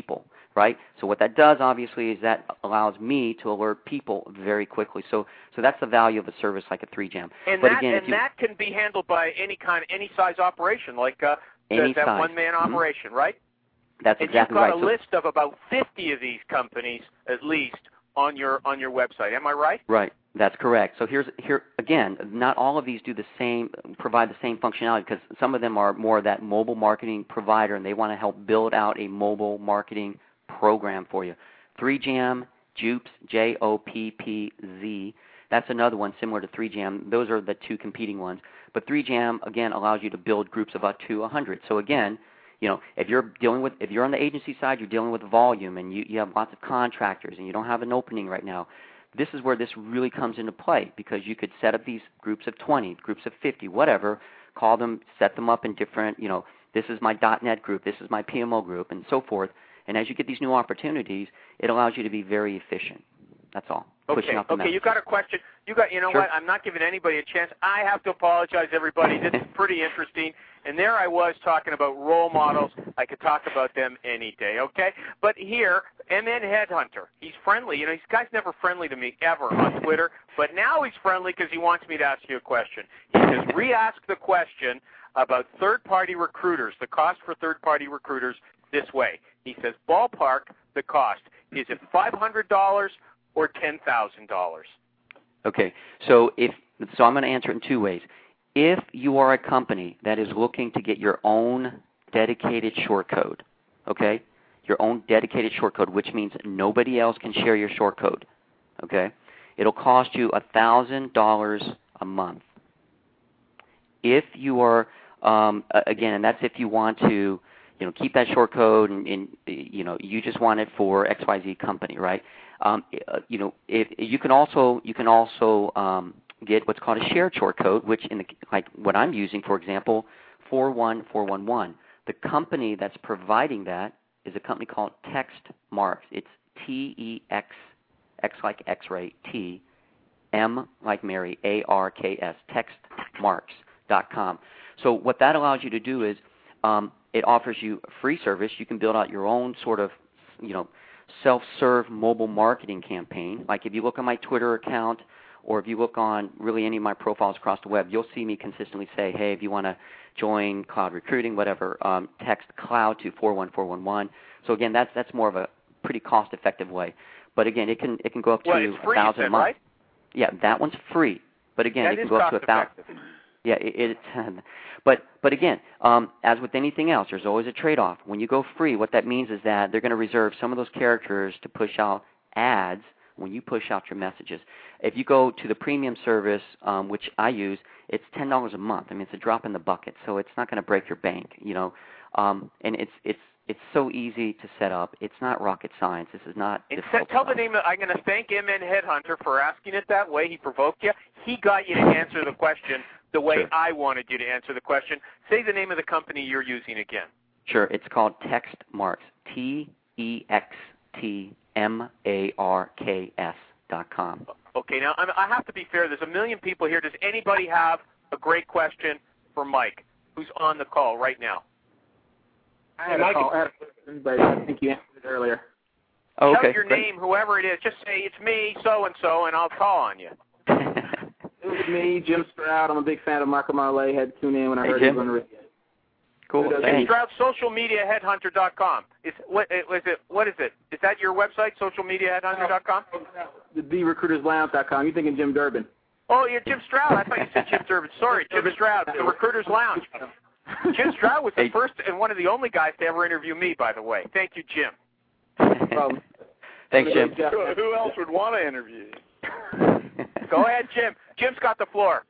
right? So what that does, obviously, is that allows me to alert people very quickly. So so that's the value of a service like a three jam. And but that again, and if you, that can be handled by any kind, any size operation, like uh, any the, that size. one-man Mm-hmm. operation, right? That's and exactly you've got right. a So, list of about fifty of these companies, at least, on your on your website. Am I right? Right. That's correct. So here's here again. Not all of these do the same, provide the same functionality because some of them are more that mobile marketing provider, and they want to help build out a mobile marketing program for you. three jam, Jupz, J O P P Z. That's another one similar to three jam. Those are the two competing ones. But three jam again allows you to build groups of up to one hundred. So again, you know, if you're dealing with, if you're on the agency side, you're dealing with volume, and you, you have lots of contractors, and you don't have an opening right now. This is where this really comes into play because you could set up these groups of twenty, groups of fifty, whatever, call them, set them up in different, you know, this is my .NET group, this is my P M O group, and so forth. And as you get these new opportunities, it allows you to be very efficient. That's all. Okay, out the okay, messages. you got a question. You got, you know Sure. what? I'm not giving anybody a chance. I have to apologize, everybody. This is pretty interesting. And there I was talking about role models. I could talk about them any day, okay? But here, M N Headhunter. He's friendly. You know, this guy's never friendly to me ever on Twitter, but now he's friendly because he wants me to ask you a question. He says, re-ask the question about third-party recruiters, the cost for third-party recruiters this way. He says, ballpark the cost. Is it five hundred dollars or ten thousand dollars? Okay, so if so, I'm going to answer it in two ways. If you are a company that is looking to get your own dedicated short code, okay, your own dedicated short code, which means nobody else can share your short code, okay, it'll cost you one thousand dollars a month. If you are, um, again, and that's if you want to, you know, keep that short code and, and you know, you just want it for X Y Z company, right? Um, you know, if you can also you can also um, get what's called a shared short code, which in the like what I'm using, for example, four one four one one. The company that's providing that is a company called Textmarks. It's T E X, X like X-ray, T, M like Mary, A R K S, textmarks dot com. So what that allows you to do is um, it offers you a free service. You can build out your own sort of, you know, self-serve mobile marketing campaign. Like if you look on my Twitter account or if you look on really any of my profiles across the web, you'll see me consistently say, hey, if you want to join cloud recruiting, whatever, um, text cloud to four one four one one. So again, that's that's more of a pretty cost-effective way. But again, it can it can go up to well, it's free, a thousand you said, a month. Right? Yeah, that one's free. But again, that it can is go up to a thousand. Yeah, it, it but but again, um, as with anything else, there's always a trade-off. When you go free, what that means is that they're going to reserve some of those characters to push out ads when you push out your messages. If you go to the premium service, um, which I use, it's ten dollars a month. I mean, it's a drop in the bucket, so it's not going to break your bank, you know. Um, and it's it's it's so easy to set up. It's not rocket science. This is not And difficult. tell stuff. the name. Of, I'm going to thank M N Headhunter for asking it that way. He provoked you. He got you to answer the question the way Sure. I wanted you to answer the question. Say the name of the company you're using again. Sure. It's called Textmarks. T E X T M A R K S dot com. Okay, now I'm, I have to be fair. There's a million people here. Does anybody have a great question for Mike, who's on the call right now? I had a call, I had a question, but I think you answered it earlier. Oh, Tell okay. your Great. name, whoever it is. Just say, it's me, so-and-so, and I'll call on you. It was me, Jim Stroud. I'm a big fan of Michael Marley. Had to tune in when I Hey, heard Jim. he was on the radio. Cool. Jim Jim Thanks. Stroud, social media headhunter dot com. Is what is it? What is it? Is that your website, social media headhunter dot com? The the recruiters lounge dot com. You're thinking Jim Durbin. Oh, you're Jim Stroud. I thought you said Jim Durbin. Sorry, Jim Stroud, the Recruiters Lounge. Jim Stroud was the Hey. first and one of the only guys to ever interview me, by the way. Thank you, Jim. Um, Thanks, Jim. Who, who else would want to interview you? Go ahead, Jim. Jim's got the floor.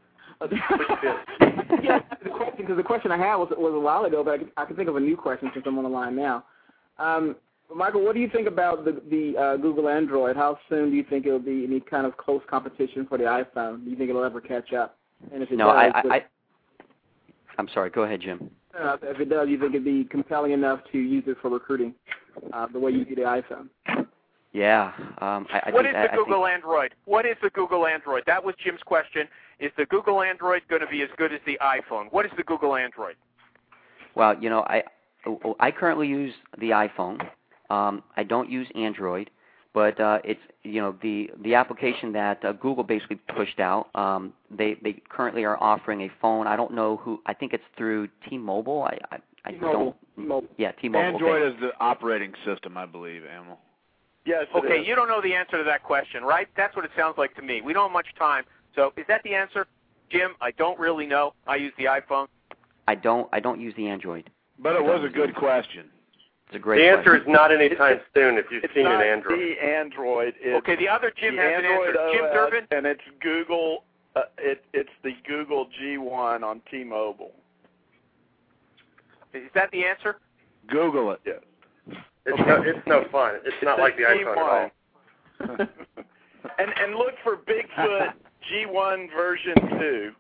yeah, the question, because the question I had was was a while ago, but I can, I can think of a new question since I'm on the line now. Um, Michael, what do you think about the the uh, Google Android? How soon do you think it will be any kind of close competition for the iPhone? Do you think it'll ever catch up? And if it No, does, I, I, I. I'm sorry. Go ahead, Jim. uh, if it does, do you think it'd be compelling enough to use it for recruiting, uh, the way you do the iPhone? Yeah. Um, I, I What think, is the I, Google I think, Android? What is the Google Android? That was Jim's question. Is the Google Android going to be as good as the iPhone? What is the Google Android? Well, you know, I I currently use the iPhone, Um, I don't use Android, but uh, it's you know the the application that uh, Google basically pushed out. Um, they they currently are offering a phone. I don't know who. I think it's through T-Mobile. I I, I T-Mobile. don't. T-Mobile. Yeah, T-Mobile. Android okay. is the operating system, I believe, Emil. Yes. it Okay, is. you don't know the answer to that question, right? That's what it sounds like to me. We don't have much time. So is that the answer? Jim, I don't really know. I use the iPhone. I don't I don't use the Android. But it was a good question. It's a great The answer question. is not anytime soon if you've It's seen not an Android. the Android. It's Okay, the other Jim the has an Android answer. Jim O S, Durbin? and it's Google. Uh, it, it's the Google G one on T-Mobile. Is that the answer? Google it. Yes. It's no, it's no fun. It's, It's not a like the G iPhone one. at all. and and look for Bigfoot G one version two.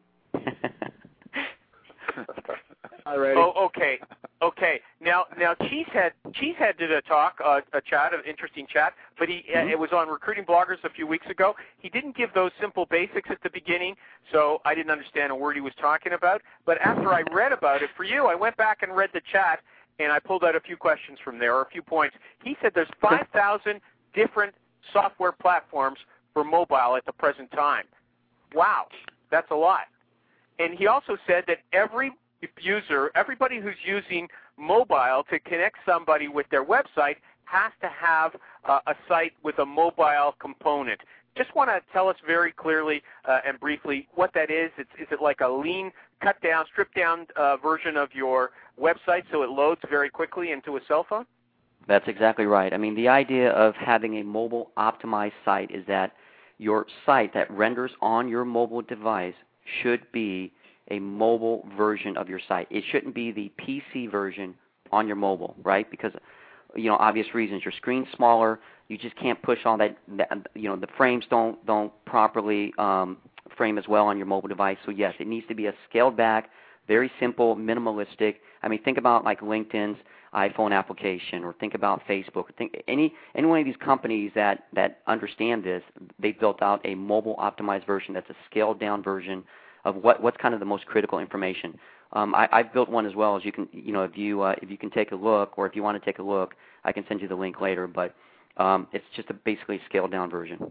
Alrighty. Oh, okay, okay. Now, now, Cheesehead, Cheesehead did a talk, uh, a chat, an interesting chat, but he uh, it was on Recruiting Bloggers a few weeks ago. He didn't give those simple basics at the beginning, so I didn't understand a word he was talking about. But after I read about it for you, I went back and read the chat, and I pulled out a few questions from there, or a few points. He said there's five thousand different software platforms for mobile at the present time. Wow, that's a lot. And he also said that every user, everybody who's using mobile to connect somebody with their website has to have uh, a site with a mobile component. Just want to tell us very clearly uh, and briefly what that is. It's, is it like a lean, cut down, stripped down uh, version of your website so it loads very quickly into a cell phone? That's exactly right. I mean, the idea of having a mobile optimized site is that your site that renders on your mobile device should be a mobile version of your site. It shouldn't be the P C version on your mobile, right? Because, you know, obvious reasons. Your screen's smaller. You just can't push all that, that you know, the frames don't don't properly um, frame as well on your mobile device. So, yes, it needs to be a scaled back, very simple, minimalistic. I mean, think about like LinkedIn's iPhone application, or think about Facebook. Think any any one of these companies that, that understand this, they built out a mobile optimized version that's a scaled down version of what, what's kind of the most critical information. Um, I, I've built one as well. As you can, you know, if you uh, if you can take a look, or if you want to take a look, I can send you the link later. But um, it's just a basically scaled down version.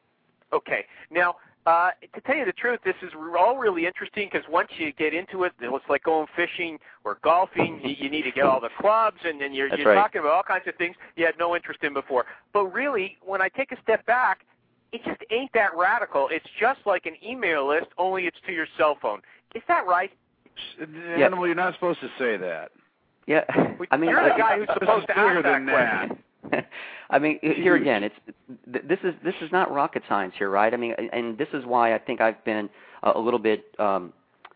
Okay. Now, uh, to tell you the truth, this is all really interesting because once you get into it, it's like going fishing or golfing. You, you need to get all the clubs, and then you're, That's you're right. talking about all kinds of things you had no interest in before. But really, when I take a step back, it just ain't that radical. It's just like an email list, only it's to your cell phone. Is that right? Yeah. Animal, you're not supposed to say that. Yeah, I mean, You're uh, the guy who's supposed to bigger ask that than that. question. I mean, here again, it's th- this is this is not rocket science here, right? I mean, and this is why I think I've been a, a little bit um,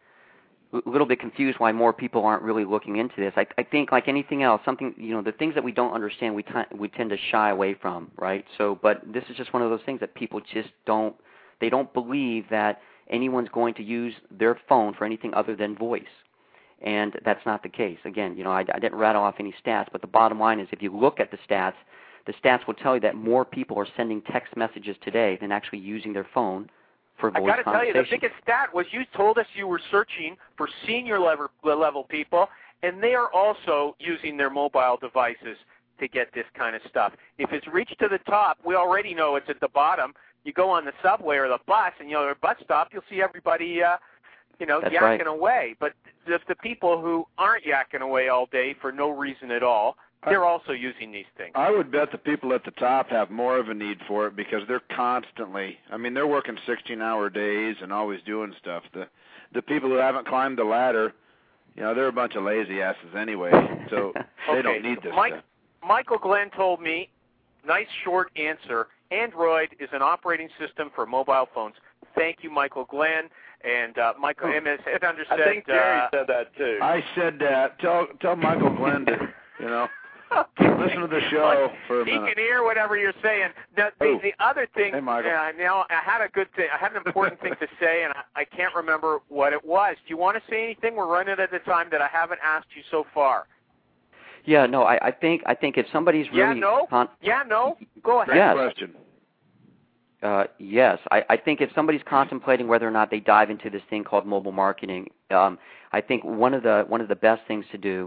a little bit confused why more people aren't really looking into this. I, I think, like anything else, something you know, the things that we don't understand, we t- we tend to shy away from, right? So, but this is just one of those things that people just don't they don't believe that anyone's going to use their phone for anything other than voice. And that's not the case. Again, you know, I, I didn't rattle off any stats, but the bottom line is if you look at the stats, the stats will tell you that more people are sending text messages today than actually using their phone for voice I got to tell you, conversation. the biggest stat was you told us you were searching for senior level, level people, and they are also using their mobile devices to get this kind of stuff. If it's reached to the top, we already know it's at the bottom. You go on the subway or the bus, and you know, or bus stop, you'll see everybody, uh, you know, That's yakking right. away. But the, the people who aren't yakking away all day for no reason at all, they're also using these things. I would bet the people at the top have more of a need for it because they're constantly, I mean, they're working sixteen-hour days and always doing stuff. The the people who haven't climbed the ladder, you know, they're a bunch of lazy asses anyway, so they Okay. don't need this Mike, stuff. Michael Glenn told me, nice short answer, Android is an operating system for mobile phones. Thank you, Michael Glenn. And uh, Michael Oh. M S Under I said, think Jerry uh, said that too. I said that. Tell tell Michael Glenn to, you know, listen to the show for a he minute. can hear whatever you're saying. Now, the, Oh. the other thing, Hey, Michael. uh, now I had a good thing. I had an important thing to say, and I, I can't remember what it was. Do you want to say anything? We're running out of time that I haven't asked you so far. Yeah, no, I, I think I think if somebody's Yeah, really no? con- Yeah, no? Go ahead. Great Yes. question. Uh, yes, I, I think if somebody's contemplating whether or not they dive into this thing called mobile marketing, um, I think one of the one of the best things to do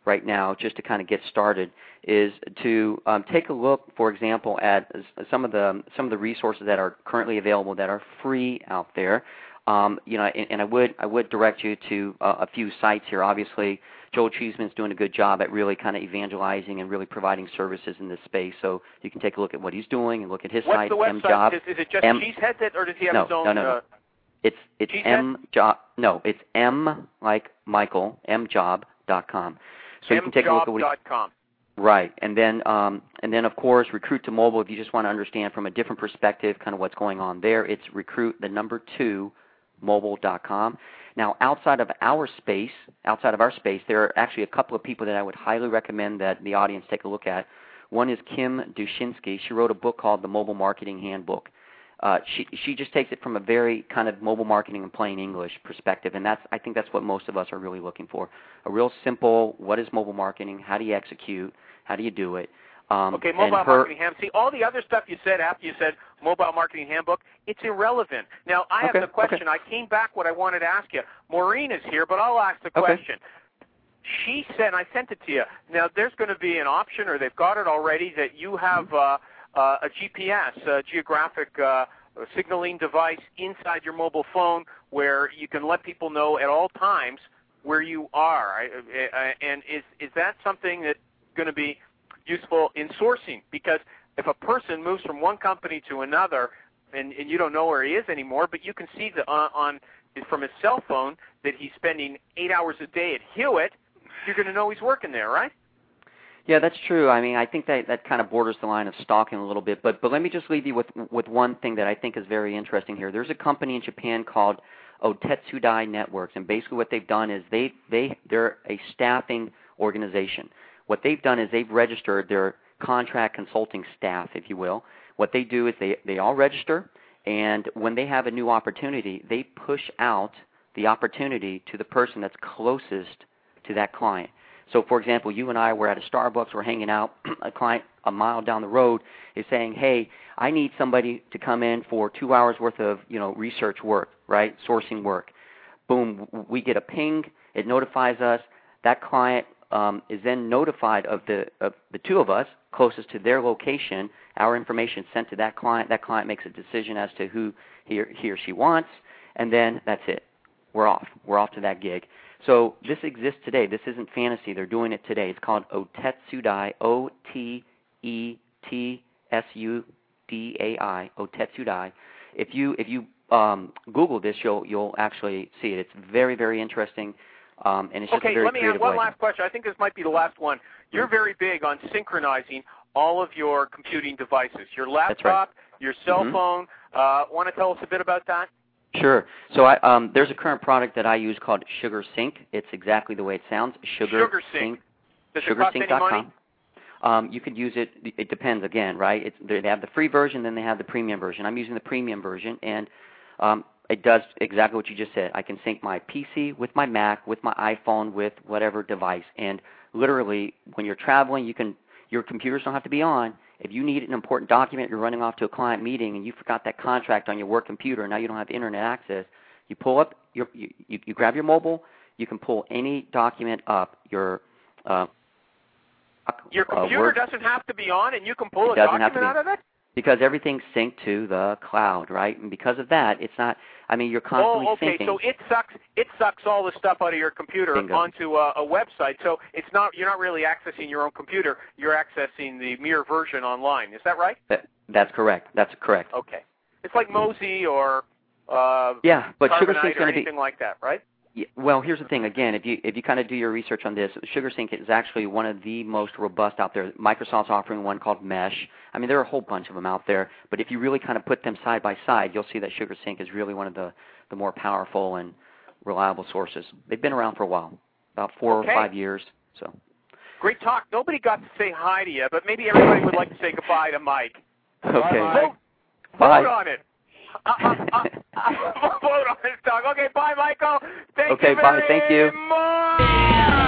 right now, just to kind of get started, is to um, take a look, for example, at some of the some of the resources that are currently available that are free out there. Um, you know, and, and I would I would direct you to uh, a few sites here. Obviously, Joel Cheeseman's doing a good job at really kind of evangelizing and really providing services in this space. So you can take a look at what he's doing and look at his What's site. the website? M-Job. Is, is it just M- Cheesehead, or does he have no, his own? no, no, no. Uh, It's it's M job no it's M like Michael M job dot com. So you can take a look at what he, M job dot com. right, and then um, and then of course Recruit to Mobile. If you just want to understand from a different perspective, kind of what's going on there, it's recruit the number two mobile dot com. Now outside of our space, outside of our space, there are actually a couple of people that I would highly recommend that the audience take a look at. One is Kim Dushinsky. She wrote a book called The Mobile Marketing Handbook. Uh, she she just takes it from a very kind of mobile marketing in plain English perspective, and that's I think that's what most of us are really looking for. A real simple, what is mobile marketing? How do you execute? How do you do it? Um, okay, mobile her, marketing handbook. See, all the other stuff you said after you said mobile marketing handbook, it's irrelevant. Now, I okay, have the question. Okay. I came back what I wanted to ask you. Maureen is here, but I'll ask the okay. question. She said, I sent it to you. Now, there's going to be an option, or they've got it already, that you have uh, uh, a G P S, a geographic uh, signaling device inside your mobile phone where you can let people know at all times where you are. I, I, and is, is that something that's going to be useful in sourcing? Because if a person moves from one company to another and, and you don't know where he is anymore, but you can see the, uh, on from his cell phone that he's spending eight hours a day at Hewitt, you're going to know he's working there, right? Yeah, that's true. I mean, I think that that kind of borders the line of stalking a little bit. But but let me just leave you with with one thing that I think is very interesting here. There's a company in Japan called Otetsudai Networks, and basically what they've done is they they they're a staffing organization. What they've done is they've registered their contract consulting staff, if you will. What they do is they they all register, and when they have a new opportunity, they push out the opportunity to the person that's closest to that client. So, for example, you and I were at a Starbucks, we're hanging out, a client a mile down the road is saying, hey, I need somebody to come in for two hours worth of, you know, research work, right, sourcing work. Boom, we get a ping, it notifies us. That client um, is then notified of the of the two of us closest to their location. Our information is sent to that client. That client makes a decision as to who he or, he or she wants, and then that's it. We're off. We're off to that gig. So this exists today. This isn't fantasy. They're doing it today. It's called Otetsudai, O T E T S U D A I, Otetsudai. If you if you um, Google this, you'll you'll actually see it. It's very very interesting, um, and it's just okay, a very let me creative ask one way. last question. I think this might be the last one. You're very big on synchronizing all of your computing devices, your laptop, right. your cell mm-hmm. phone. Uh, want to tell us a bit about that? Sure. So I, um, there's a current product that I use called Sugar Sync. It's exactly the way it sounds. Sugar, Sugar Sync. Does it cost any money? Um, you could use it. It depends again, right? It's, they have the free version, then they have the premium version. I'm using the premium version, and um, it does exactly what you just said. I can sync my P C with my Mac, with my iPhone, with whatever device. And literally, when you're traveling, you can your computers don't have to be on. If you need an important document, you're running off to a client meeting, and you forgot that contract on your work computer, and now you don't have internet access, you pull up, your, you, you, you grab your mobile, you can pull any document up. Your uh, your computer Word, doesn't have to be on, and you can pull a document out of it? Because everything's synced to the cloud, right? And because of that, it's not, I mean, you're constantly oh, okay. syncing. So it sucks it sucks all the stuff out of your computer Bingo. onto a, a website. So it's not you're not really accessing your own computer. You're accessing the mirror version online. Is that right? That, that's correct. That's correct. Okay. It's like Mozy or uh, yeah, but Sugar Carbonite Sync's or going to be anything like that, right? Yeah, well, here's the thing. Again, if you if you kind of do your research on this, SugarSync is actually one of the most robust out there. Microsoft's offering one called Mesh. I mean, there are a whole bunch of them out there. But if you really kind of put them side by side, you'll see that SugarSync is really one of the, the more powerful and reliable sources. They've been around for a while, about four okay. or five years. So. Great talk. Nobody got to say hi to you, but maybe everybody would like to say goodbye to Mike. Okay. Bye, Mike. Vote, Bye. vote on it. Uh, uh, uh, uh, vote on this talk. Okay, bye, Michael. Thank okay, you bye. very Thank you. much.